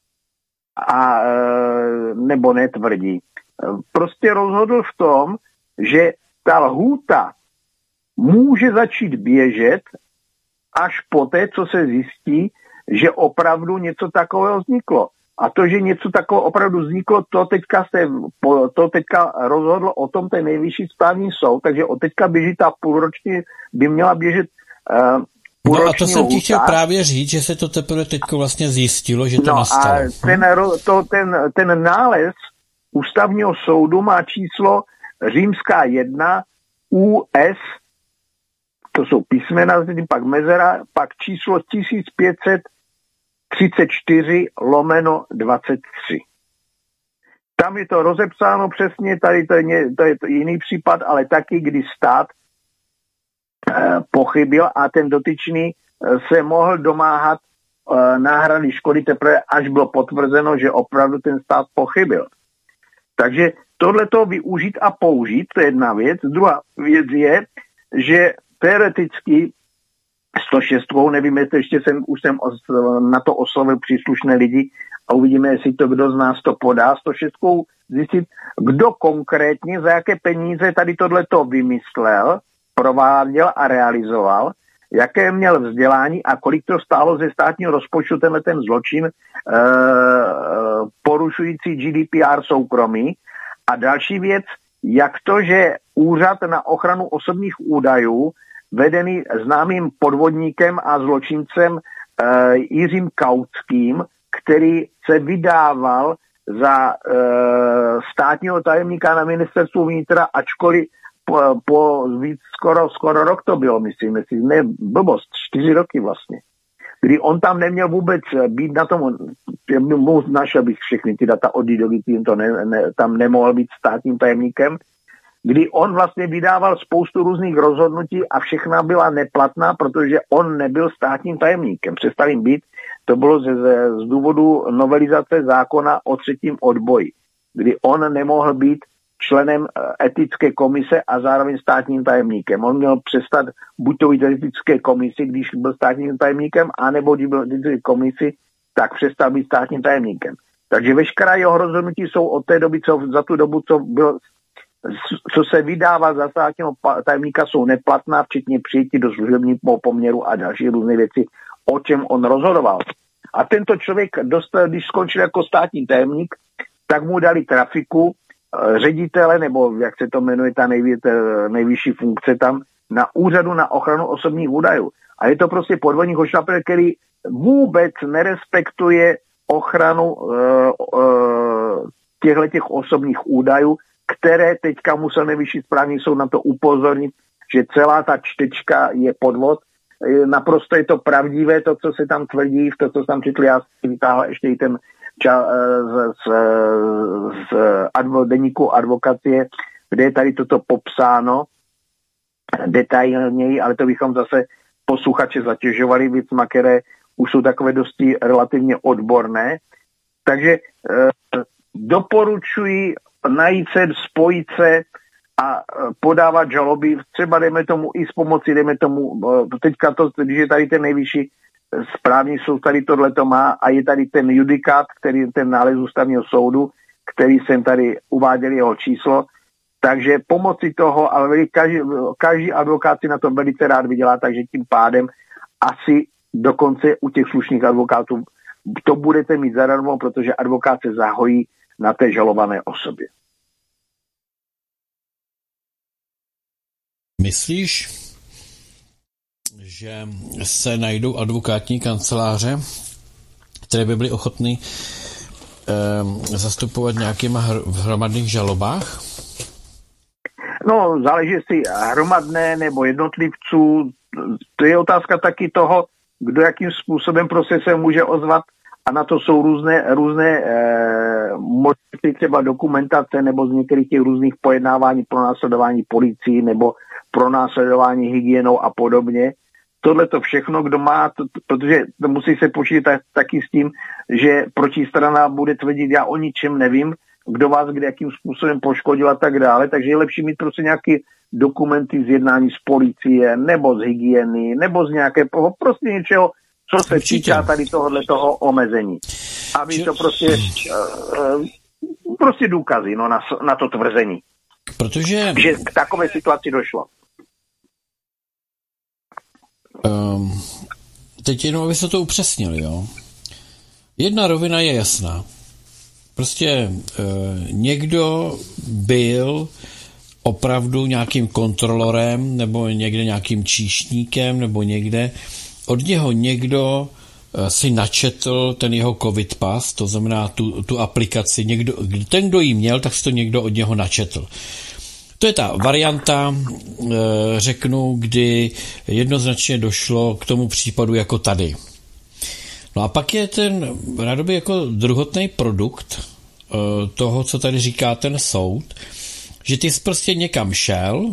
nebo netvrdí, prostě rozhodl v tom, že ta lhůta může začít běžet až poté, co se zjistí, že opravdu něco takového vzniklo. A to, že něco takového opravdu vzniklo, to teďka rozhodl o tom ten Nejvyšší správní soud, takže od teďka běží ta půlroční, by měla běžet No a to jsem ti chtěl právě říct, že se to teprve teďko vlastně zjistilo, že to nastalo. A ten nález ústavního soudu má číslo římská 1 US, to jsou písmena, pak mezera, pak číslo 1534/23. Tam je to rozepsáno přesně, tady to je jiný případ, ale taky, kdy stát pochybil a ten dotyčný se mohl domáhat náhrady škody teprve, až bylo potvrzeno, že opravdu ten stát pochybil. Takže tohleto využít a použít, to je jedna věc. Druhá věc je, že teoreticky 106, nevím, jestli ještě už jsem na to oslovil příslušné lidi a uvidíme, jestli to kdo z nás to podá. 106 zjistit, kdo konkrétně, za jaké peníze tady tohleto vymyslel, prováděl a realizoval, jaké měl vzdělání a kolik to stálo ze státního rozpočtu tenhle ten zločin porušující GDPR soukromí. A další věc, jak to, že Úřad na ochranu osobních údajů, vedený známým podvodníkem a zločincem Jiřím Kautským, který se vydával za státního tajemníka na ministerstvu vnitra, ačkoliv po víc, skoro rok to bylo, myslím, ne, blbost, 4 roky vlastně, kdy on tam neměl vůbec být na tom, našel bych všechny ty data od Didovitý, tam nemohl být státním tajemníkem, kdy on vlastně vydával spoustu různých rozhodnutí a všechna byla neplatná, protože on nebyl státním tajemníkem. Přestal jim být, to bylo z důvodu novelizace zákona o 3. odboji, kdy on nemohl být členem etické komise a zároveň státním tajemníkem. On měl přestat buď to být etické komisi, když byl státním tajemníkem, anebo když byl etické komisi, tak přestal být státním tajemníkem. Takže veškerá jeho rozhodnutí jsou od té doby, za tu dobu, co se vydává za státního tajemníka, jsou neplatná, včetně přijetí do služebního poměru a další různé věci, o čem on rozhodoval. A tento člověk dostal, když skončil jako státní tajemník, tak mu dali trafiku ředitele, nebo jak se to jmenuje, ta nejvyšší funkce tam, na úřadu na ochranu osobních údajů. A je to prostě podvodník hošlapel, který vůbec nerespektuje ochranu těchto osobních údajů, které teďka musel nejvyšší správní soud na to upozornit, že celá ta čtečka je podvod. Naprosto je to pravdivé, to, co se tam tvrdí, to, co jsem četl, já si vytáhl ještě i ten z deníku advokacie, kde je tady toto popsáno detailněji, ale to bychom zase posluchače zatěžovali věcma, které už jsou takové dosti relativně odborné. Takže doporučuji najít se, spojit se a podávat žaloby, třeba dejme tomu i s pomocí, dejme tomu, teďka to, když je tady ten nejvyšší správní soud, tady tohleto má a je tady ten judikát, který ten nález ústavního soudu, který jsem tady uváděl jeho číslo, takže pomocí toho, ale každý advokát si na tom velice rád vydělá, takže tím pádem asi dokonce u těch slušných advokátů to budete mít zadarmo, protože advokát se zahojí na té žalované osobě. Myslíš, že se najdou advokátní kanceláře, které by byly ochotny zastupovat nějakýma v hromadných žalobách? No, záleží si hromadné nebo jednotlivců. To je otázka taky toho, kdo jakým způsobem prostě se může ozvat, a na to jsou různé možnosti, třeba dokumentace nebo z některých těch různých pojednávání pro následování policií nebo pro následování hygienou a podobně. Tohle to všechno, kdo má, protože to musí se počítat taky s tím, že protistrana bude tvrdit, já o ničem nevím, kdo vás kde jakým způsobem poškodil a tak dále, takže je lepší mít prostě nějaké dokumenty z jednání z policie, nebo z hygieny, nebo z nějakého, prostě něčeho, co se týká tady tohoto omezení. Aby to prostě důkazy na to tvrzení. Protože že k takové situaci došlo. Teď jenom, aby se to upřesnili, jo. Jedna rovina je jasná. Prostě někdo byl opravdu nějakým kontrolorem nebo někde nějakým číšníkem nebo někde. Od něho někdo si načetl ten jeho COVID pas, to znamená tu aplikaci. Ten, kdo ji měl, tak si to někdo od něho načetl. To je ta varianta, řeknu, kdy jednoznačně došlo k tomu případu jako tady. No a pak je ten rádoby jako druhotný produkt toho, co tady říká ten soud, že ty jsi prostě někam šel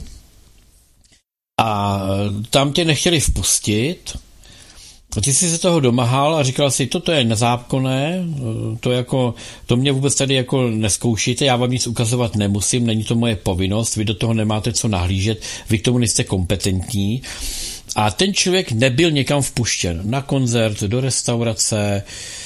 a tam tě nechtěli vpustit, a ty jsi se toho domáhal a říkal si, toto je nezákonné, to mě vůbec tady jako neskoušíte, já vám nic ukazovat nemusím, není to moje povinnost, vy do toho nemáte co nahlížet, vy k tomu nejste kompetentní. A ten člověk nebyl někam vpuštěn na koncert, do restaurace,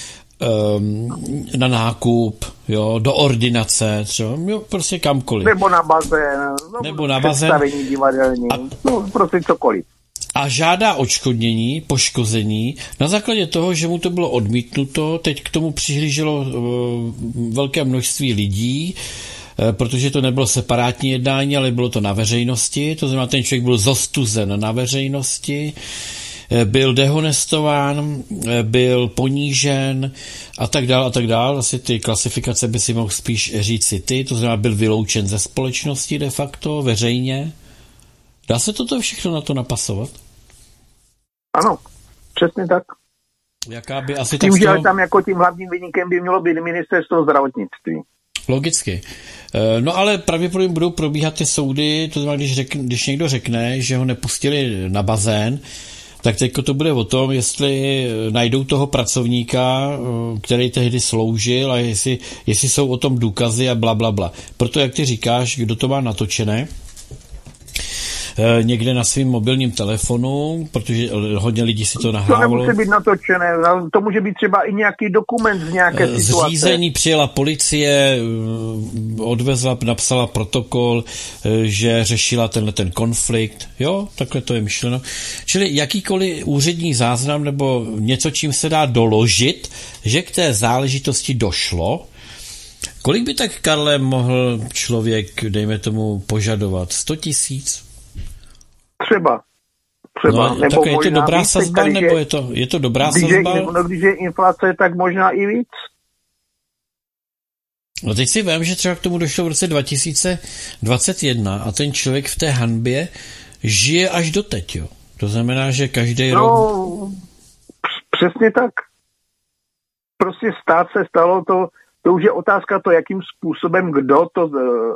na nákup, jo, do ordinace, třeba, jo, prostě kamkoliv. Nebo na bazén, představení divadelní, prostě cokoliv. A žádá odškodnění, poškození, na základě toho, že mu to bylo odmítnuto, teď k tomu přihlíželo velké množství lidí, protože to nebylo separátní jednání, ale bylo to na veřejnosti, to znamená, ten člověk byl zostuzen na veřejnosti, byl dehonestován, byl ponížen a tak dál. Asi ty klasifikace by si mohl spíš říci ty, to znamená, byl vyloučen ze společnosti de facto, veřejně. Dá se toto všechno na to napasovat? Ano, přesně tak. Jaká by asi tím, že tam jako tím hlavním viníkem by mělo být ministerstvo zdravotnictví. Logicky. No ale pravděpodobně budou probíhat ty soudy, to znamená, když někdo řekne, že ho nepustili na bazén, tak teďko to bude o tom, jestli najdou toho pracovníka, který tehdy sloužil, a jestli jsou o tom důkazy a blablabla. Proto, jak ty říkáš, kdo to má natočené, někde na svým mobilním telefonu, protože hodně lidí si to nahrávalo. To nemusí být natočené, to může být třeba i nějaký dokument z nějaké situace. Zřízení přijela policie, odvezla, napsala protokol, že řešila ten konflikt. Jo, takhle to je myšleno. Čili jakýkoliv úřední záznam nebo něco, čím se dá doložit, že k té záležitosti došlo. Kolik by tak, Karle, mohl člověk, dejme tomu, požadovat? 100 000? Třeba. No, nebo tak je to dobrá sazba, nebo je to dobrá sazba? Když je inflace, tak možná i víc. No teď si vím, že třeba k tomu došlo v roce 2021 a ten člověk v té hanbě žije až doteď, jo. To znamená, že každý rok... No, přesně tak. Prostě stát se stalo to už je otázka to, jakým způsobem kdo to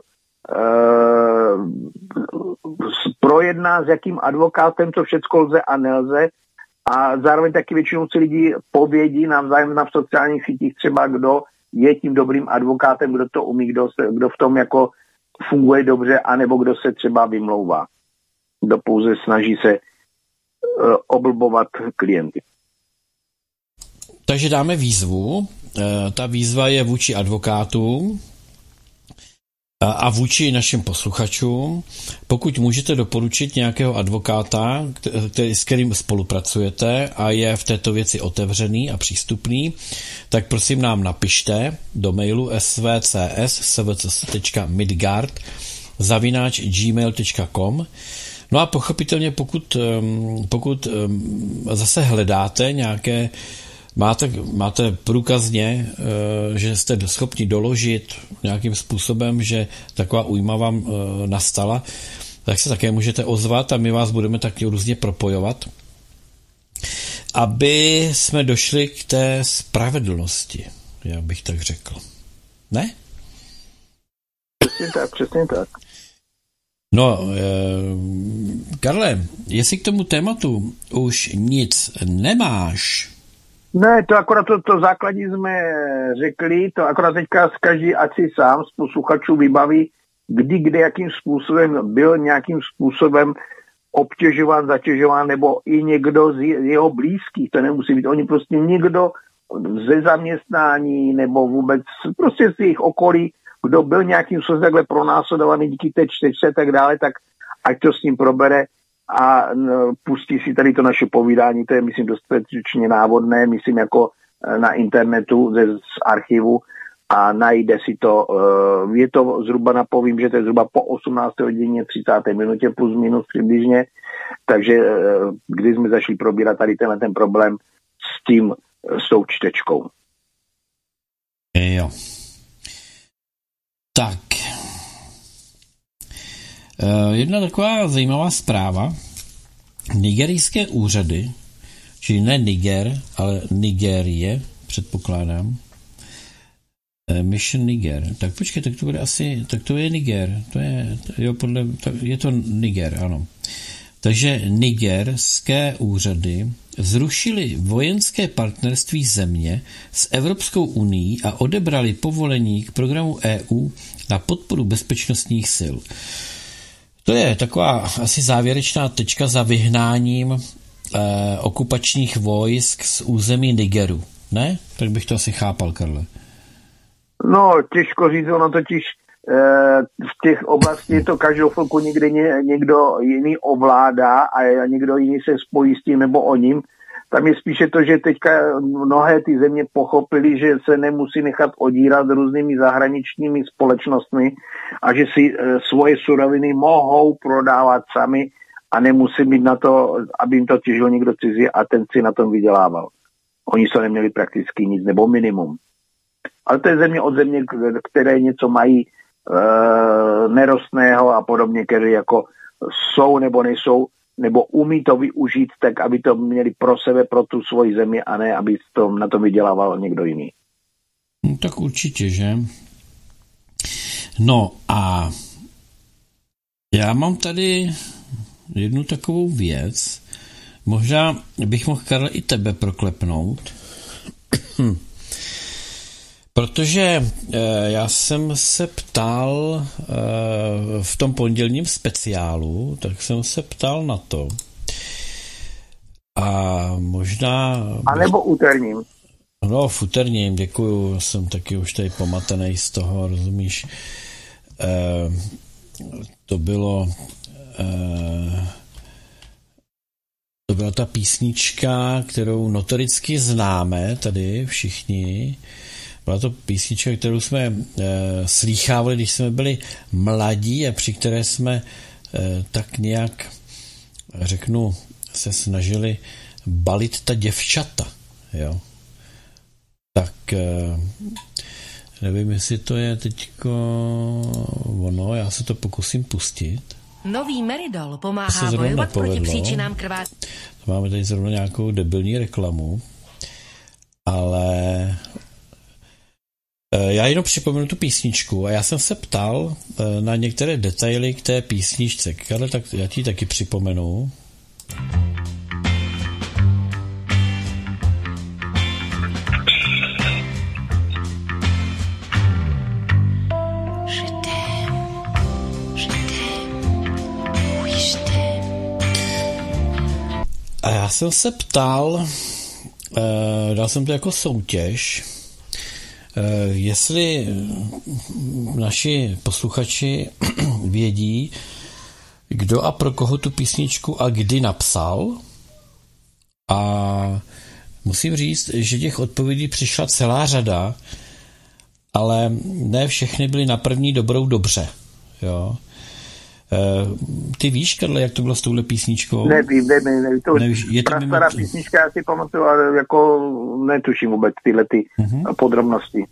projedná, s jakým advokátem to všecko lze a nelze, a zároveň taky většinou si lidi povědí navzájem na sociálních sítích třeba, kdo je tím dobrým advokátem, kdo to umí, kdo v tom jako funguje dobře, anebo kdo se třeba vymlouvá. Kdo pouze snaží se oblbovat klienty. Takže dáme výzvu. Ta výzva je vůči advokátům a vůči našim posluchačům. Pokud můžete doporučit nějakého advokáta, s kterým spolupracujete a je v této věci otevřený a přístupný, tak prosím nám napište do mailu svcs.midgard@gmail.com. No a pochopitelně, pokud zase hledáte nějaké, máte průkazně, že jste schopni doložit nějakým způsobem, že taková újma vám nastala, tak se také můžete ozvat a my vás budeme taky různě propojovat, aby jsme došli k té spravedlnosti, já bych tak řekl. Ne? Přesně tak. No, Karle, jestli k tomu tématu už nic nemáš. Ne, to akorát to základní jsme řekli, to akorát teďka každý ať si sám z posluchačů vybaví, kde jakým způsobem byl nějakým způsobem obtěžován, zatěžován, nebo i někdo z jeho blízkých, to nemusí být oni, prostě někdo ze zaměstnání nebo vůbec prostě z jejich okolí, kdo byl nějakým způsobem takhle pronásledovaný díky té čtečce a tak dále, tak ať to s ním probere a pustí si tady to naše povídání, to je, myslím, dostatečně návodné, myslím, jako na internetu z archivu, a najde si to, je to zhruba, napovím, že to je zhruba po 18. hodině 30. minutě plus minus přibližně, takže když jsme zašli probírat tady ten problém s tou čtečkou. Jo. Tak. Jedna taková zajímavá zpráva. Nigerijské úřady, čili ne Niger, ale Nigérie, předpokládám. Mission Niger. Tak počkej, tak to bude asi, tak to je Niger. Je to Niger, ano. Takže nigerské úřady zrušily vojenské partnerství země s Evropskou unií a odebrali povolení k programu EU na podporu bezpečnostních sil. To je taková asi závěrečná tečka za vyhnáním okupačních vojsk z území Nigeru. Ne? Tak bych to asi chápal, Karle. No, těžko říct, ono totiž v těch oblastí je to každou chvilku někdo jiný ovládá a někdo jiný se spojí s tím nebo o ním. Tam je spíše to, že teďka mnohé ty země pochopili, že se nemusí nechat odírat různými zahraničními společnostmi a že si svoje suroviny mohou prodávat sami a nemusí mít na to, aby jim to těžil někdo cizí a ten si na tom vydělával. Oni se neměli prakticky nic, nebo minimum. Ale to je země od země, které něco mají nerostného a podobně, které jako jsou nebo nejsou, nebo umí to využít tak, aby to měli pro sebe, pro tu svoji zemi a ne, aby to na to vydělával někdo jiný. No, tak určitě, že? No a já mám tady jednu takovou věc. Možná bych mohl, Karle, i tebe proklepnout. Protože já jsem se ptal v tom pondělním speciálu, tak jsem se ptal na to. A možná... A nebo úterním. No, v úterním, děkuju, jsem taky už tady pomatený z toho, rozumíš. To byla ta písnička, kterou notoricky známe tady všichni. Byla to písnička, kterou jsme slýchávali, když jsme byli mladí a při které jsme tak nějak, řeknu, se snažili balit ta děvčata. Jo. Tak nevím, jestli to je teďko ono, já se to pokusím pustit. Nový Meridol pomáhá bojovat proti příčinám krvácení. Máme tady zrovna nějakou debilní reklamu, ale já jenom připomenu tu písničku a já jsem se ptal na některé detaily k té písničce. Karle, tak já ti taky připomenu. A já jsem se ptal, dal jsem to jako soutěž, jestli naši posluchači vědí, kdo a pro koho tu písničku a kdy napsal. A musím říct, že těch odpovědí přišla celá řada, ale ne všechny byly na první dobrou dobře. Jo. Ty víš, Karle, jak to bylo s touhle písničkou? Nevím. To je prastará písnička, já si pamatuju, ale jako netuším vůbec tyhle podrobnosti.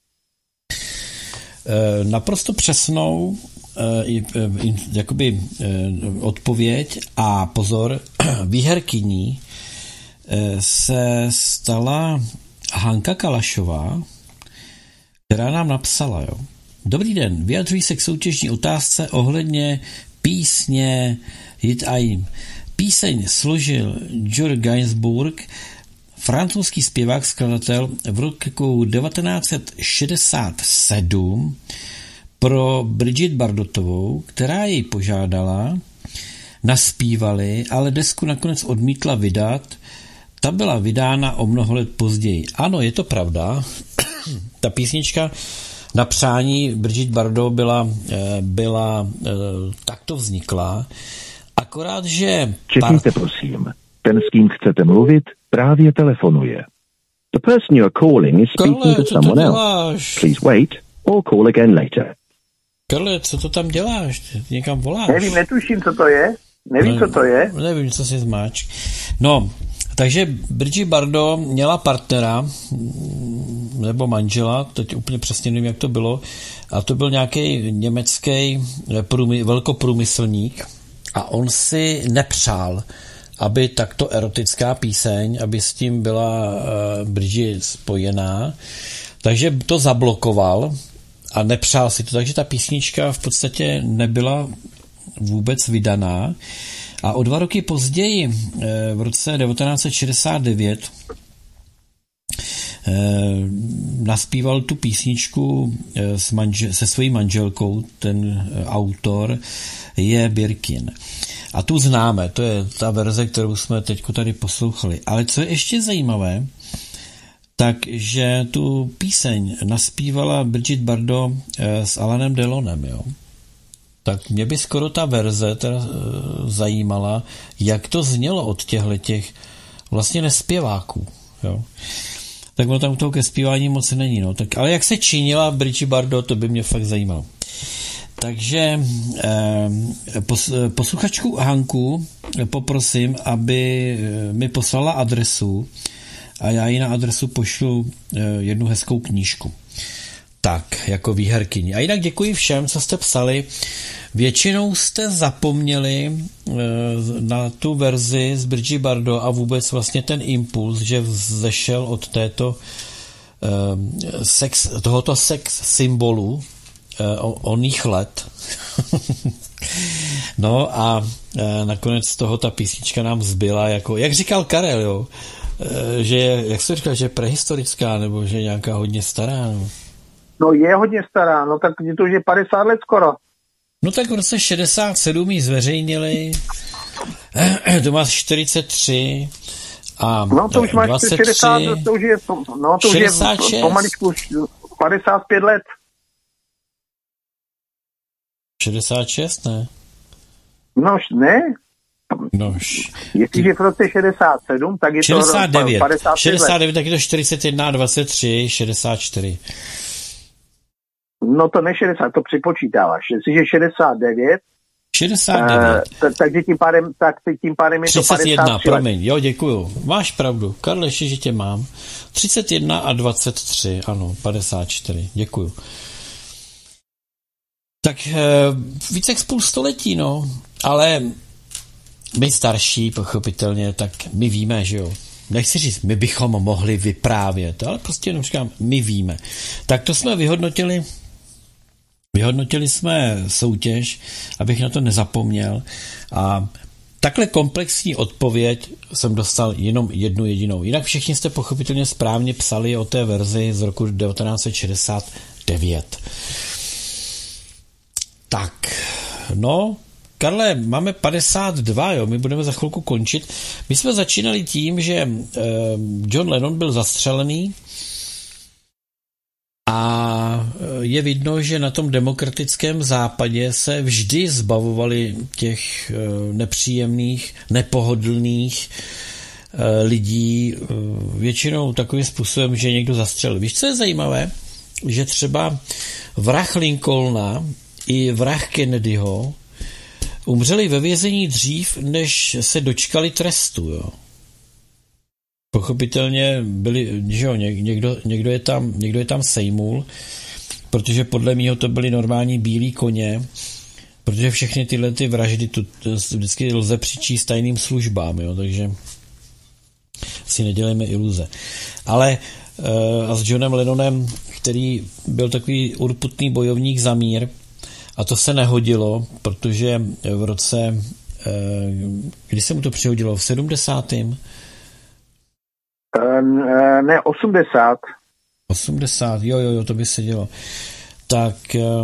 Naprosto přesnou jakoby odpověď a pozor, výherkyní se stala Hanka Kalašová, která nám napsala, jo. Dobrý den, vyjadřuji se k soutěžní otázce ohledně písně Jít a jim. Píseň složil George Gainsbourg, francouzský zpěvák, skladatel, v roku 1967 pro Brigitte Bardotovou, která jej požádala, naspívali, ale desku nakonec odmítla vydat. Ta byla vydána o mnoho let později. Ano, je to pravda. Ta písnička na přání Brigitte Bardot byla takto vzniklá. Akorát, že... Čekejte, prosím. Ten, s kým chcete mluvit, právě telefonuje. The person you are calling is speaking to someone else. Please wait or call again later. Karle, co to tam děláš? Ty někam voláš? Nevím, netuším, co to je. Co to je. Nevím, co si zmáč. No, takže Brigitte Bardot měla partnera nebo manžela, teď úplně přesně nevím, jak to bylo, a to byl nějaký německý velkoprůmyslník a on si nepřál, aby takto erotická píseň, aby s tím byla Brigitte spojená, takže to zablokoval a nepřál si to, takže ta písnička v podstatě nebyla vůbec vydaná. A o 2 roky později, v roce 1969, naspíval tu písničku se svojí manželkou, ten autor je Birkin. A tu známe, to je ta verze, kterou jsme teďko tady poslouchali. Ale co je ještě zajímavé, takže tu píseň naspívala Brigitte Bardot s Alanem Delonem, jo. Tak mě by skoro ta verze teda zajímala, jak to znělo od těch vlastně nespěváků, jo. Tak ono tam toho ke zpívání moc není, no. Tak, ale jak se činila Brigitte Bardot, to by mě fakt zajímalo. Takže posluchačku Hanku poprosím, aby mi poslala adresu a já jí na adresu pošlu jednu hezkou knížku. Tak, jako výherkyni. A jinak děkuji všem, co jste psali. Většinou jste zapomněli na tu verzi z Brigitte Bardot a vůbec vlastně ten impuls, že vzešel od tohoto sex symbolu oných let. No a nakonec z toho ta písnička nám zbyla, jako, jak říkal Karel, jo, že je, jak jsi říkal, že je prehistorická, nebo že je nějaká hodně stará, no. No je hodně stará, no tak to už je 50 let skoro. No tak v roce 67 ji zveřejnili, to má 43 a no to už máš 23, 60, to už je, no to 66, už je pomaličku 55 let. 66, ne? No ne. Nož. Jestliže v roce 67, tak je 69, to 55 69, let. tak je to 41, 23, 64. No to ne 60, to připočítáváš. Jestliže 69, takže tím pádem je to 31, 53 promiň, jo, děkuju. Máš pravdu, Karle, že tě mám. 31 a 23, ano, 54, děkuju. Tak více jak půl století, no, ale my starší, pochopitelně, tak my víme, že jo. Nechci říct, my bychom mohli vyprávět, ale prostě jenom říkám, my víme. Tak to jsme vyhodnotili jsme soutěž, abych na to nezapomněl, a takhle komplexní odpověď jsem dostal jenom jednu jedinou. Jinak všichni jste pochopitelně správně psali o té verzi z roku 1969. Tak, no, Karle, máme 52, jo, my budeme za chvilku končit. My jsme začínali tím, že John Lennon byl zastřelený a je vidno, že na tom demokratickém západě se vždy zbavovali těch nepříjemných, nepohodlných lidí většinou takovým způsobem, že někdo zastřelil. Víš, co je zajímavé? Že třeba vrah Lincolna i vrah Kennedyho umřeli ve vězení dřív, než se dočkali trestu, jo. Pochopitelně byli, že jo, někdo je tam sejmul, protože podle mýho to byli normální bílí koně, protože všechny tyhle ty vraždy to vždycky lze přičíst tajným službám, jo, takže si nedělejme iluze. Ale a s Johnem Lennonem, který byl takový urputný bojovník za mír, a to se nehodilo, protože v roce, kdy se mu to přihodilo, v 70. Ne, 80. 80, jo, to by se dělo. Tak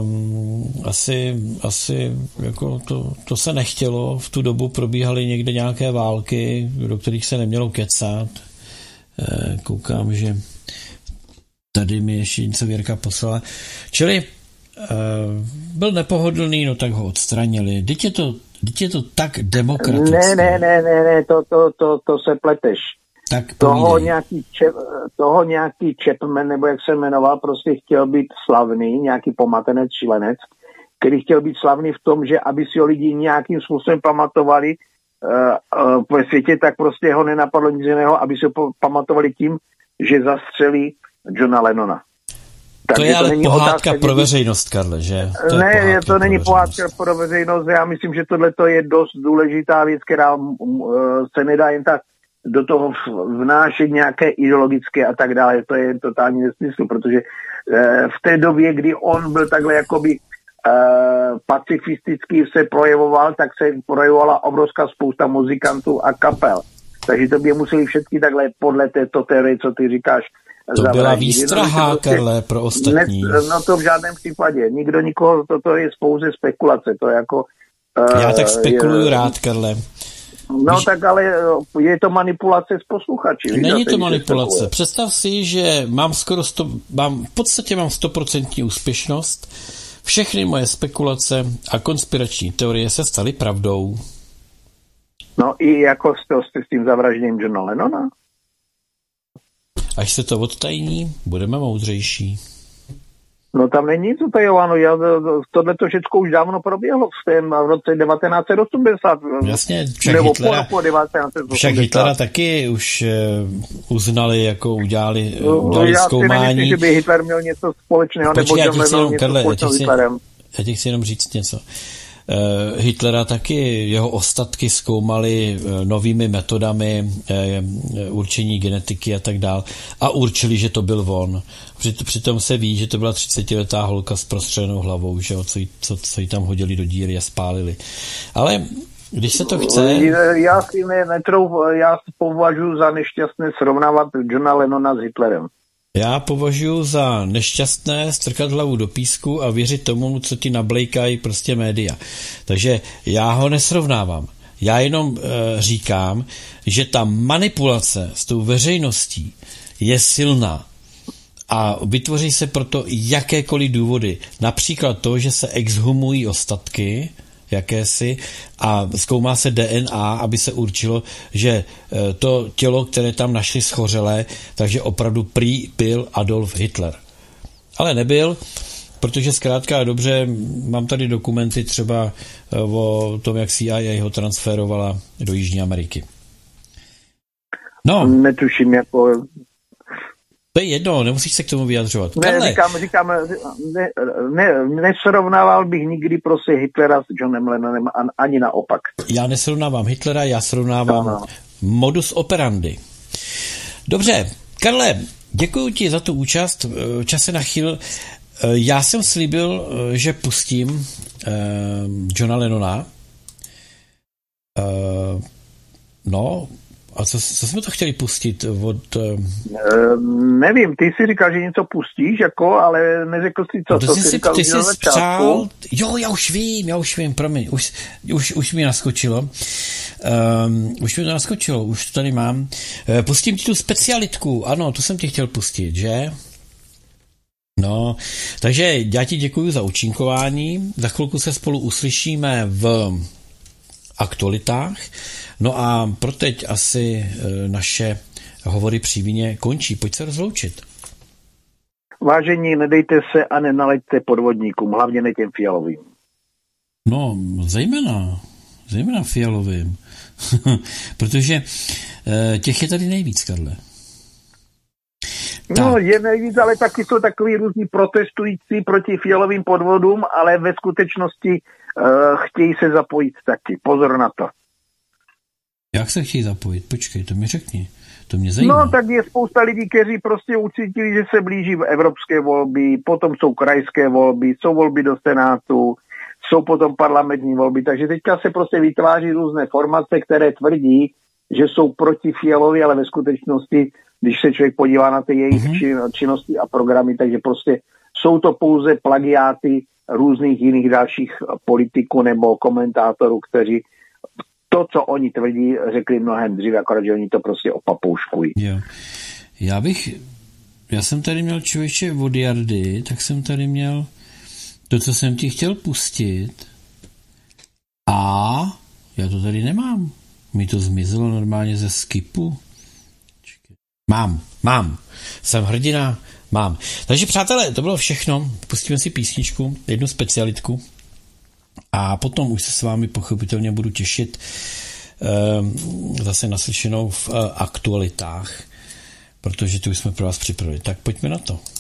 asi jako to se nechtělo, v tu dobu probíhaly někde nějaké války, do kterých se nemělo kecat. Koukám, že tady mi ještě něco Věrka poslala. Čili byl nepohodlný, no tak ho odstranili. Teď je to tak demokratické. Ne, to se pleteš. Tak toho nějaký Chapman, nebo jak se jmenoval, prostě chtěl být slavný, nějaký pomatenec, šilenec, který chtěl být slavný v tom, že aby si ho lidi nějakým způsobem pamatovali ve světě, tak prostě ho nenapadlo nic jiného, aby si ho pamatovali tím, že zastřelí Johna Lennona. To je ale pohádka pro veřejnost, Karle, že? To není pohádka pro veřejnost. Já myslím, že tohle je dost důležitá věc, která se nedá jen tak do toho vnášet nějaké ideologické a tak dále. To je totální nesmysl, protože v té době, kdy on byl takhle jakoby pacifistický se projevoval, tak se projevovala obrovská spousta muzikantů a kapel. Takže to by museli všechny takhle podle této teorie, co ty říkáš, to byla výstraha, Karle, pro ostatní. No to v žádném případě. Nikdo nikoho, toto je pouze spekulace. To je jako... Já tak spekuluju rád, Karle. No tak ale je to manipulace s posluchači. Není to manipulace. Představ si, že v podstatě mám 100% úspěšnost. Všechny moje spekulace a konspirační teorie se staly pravdou. No i jako jste s tím zavražděním Johna Lennona? Až se to odtajní, budeme moudřejší. No tam není nic utajováno, tohle to všechno už dávno proběhlo v roce 1980. Jasně, však Hitlera taky už uznali, jako udělali zkoumání. Já si nemyslím, že by Hitler měl něco společného, nebo John Lennon něco společného s Hitlerem. Já ti chci jenom říct něco. Hitlera taky, jeho ostatky zkoumali novými metodami určení genetiky a tak dál a určili, že to byl on. Přitom se ví, že to byla 30letá holka s prostřelenou hlavou, že jo, co jí tam hodili do díry a spálili. Ale když se to chce... Já si já považuji za nešťastné srovnávat Johna Lennona s Hitlerem. Já považuji za nešťastné strkat hlavu do písku a věřit tomu, co ti nablejkají prostě média. Takže já ho nesrovnávám. Já jenom říkám, že ta manipulace s tou veřejností je silná a vytvoří se proto jakékoliv důvody. Například to, že se exhumují ostatky jakési a zkoumá se DNA, aby se určilo, že to tělo, které tam našli schořelé, takže opravdu prý byl Adolf Hitler. Ale nebyl, protože zkrátka dobře, mám tady dokumenty třeba o tom, jak CIA ho transferovala do Jižní Ameriky. No. Netuším, jako... To je jedno, nemusíš se k tomu vyjadřovat. Říkám, nesrovnával bych nikdy prostě Hitlera s Johnem Lennonem, ani naopak. Já nesrovnávám Hitlera, já srovnávám modus operandi. Dobře, Karle, děkuji ti za tu účast, čas se nachýl. Já jsem slíbil, že pustím Johna Lennona. No, a co jsme to chtěli pustit od... Nevím, ty jsi říkal, že něco pustíš, jako, ale neřekl jsi, co. To jsi říkal, ty jsi přál... Jo, já už vím, promiň, už mi naskočilo. Už to tady mám. Pustím ti tu specialitku, ano, tu jsem ti chtěl pustit, že? No, takže já ti děkuji za účinkování. Za chvilku se spolu uslyšíme v aktualitách. No a pro teď asi naše hovory při víně končí. Pojď se rozloučit. Vážení, nedejte se a nenaleďte podvodníkům, hlavně ne těm fialovým. No, zejména fialovým. Protože těch je tady nejvíc, Karle. No, je nejvíc, ale taky jsou takový různí protestující proti fialovým podvodům, ale ve skutečnosti chtějí se zapojit taky. Pozor na to. Jak se chtějí zapojit? Počkej, to mi řekni. To mě zajímá. No, tak je spousta lidí, kteří prostě ucítili, že se blíží evropské volby, potom jsou krajské volby, jsou volby do Senátu, jsou potom parlamentní volby, takže teďka se prostě vytváří různé formace, které tvrdí, že jsou proti Fialovi, ale ve skutečnosti, když se člověk podívá na ty jejich činnosti a programy, takže prostě jsou to pouze plagiáty různých jiných dalších politiků nebo komentátorů, kteří to, co oni tvrdí, řekli mnohem dříve, akorát, že oni to prostě opapouškují. Jo. Já jsem tady měl člověče od Jardy, tak jsem tady měl to, co jsem ti chtěl pustit a já to tady nemám. Mi to zmizelo normálně ze skipu. Mám. Jsem hrdina, mám. Takže přátelé, to bylo všechno. Pustíme si písničku, jednu specialitku. A potom už se s vámi pochopitelně budu těšit zase naslyšenou v aktualitách, protože tu už jsme pro vás připravili. Tak pojďme na to.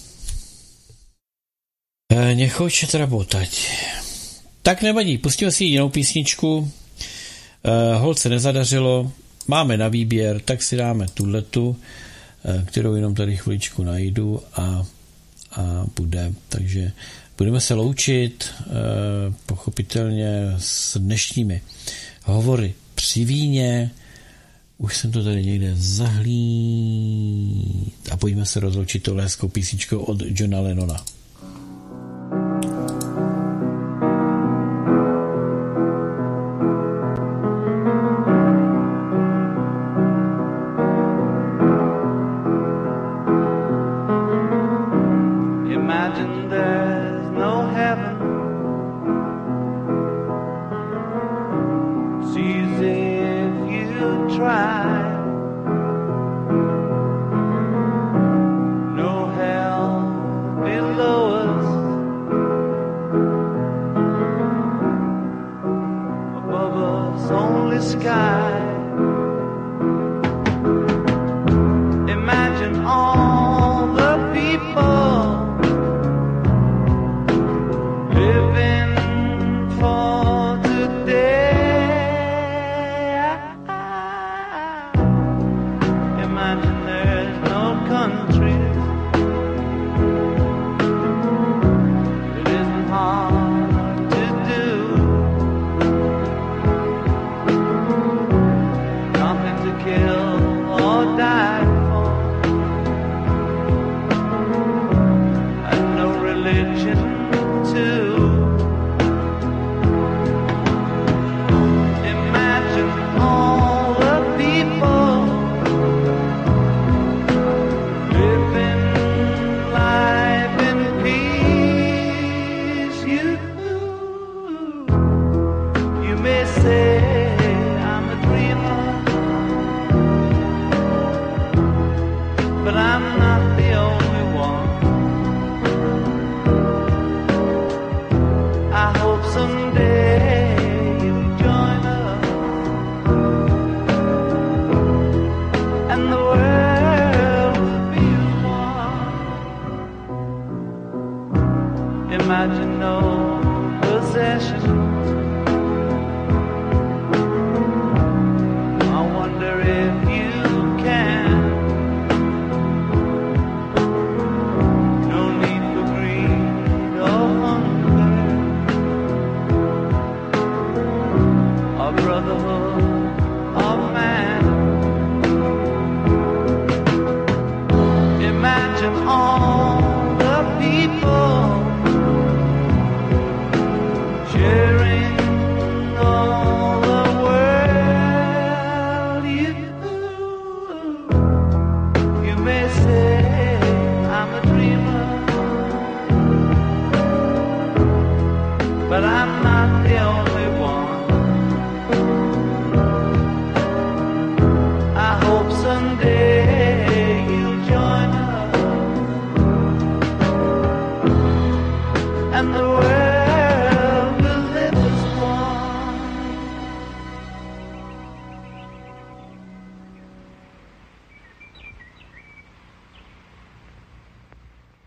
Nechoďte rabotať. Tak nevadí, pustíme si jinou písničku. Holt se nezadařilo, máme na výběr, tak si dáme tuhletu, kterou jenom tady chviličku najdu a bude. Takže budeme se loučit pochopitelně s dnešními hovory při víně. Už jsem to tady někde zahlíd a pojďme se rozloučit tohle hezkou písničkou od Johna Lennona. No hell below. imagine there's no countries. It isn't hard to do. Nothing to kill or die for, and no religion too. Imagine all the people living life in peace. You may say I'm a dreamer, but I'm not the only one. I hope someday you'll join us, and the world will be one. Imagine no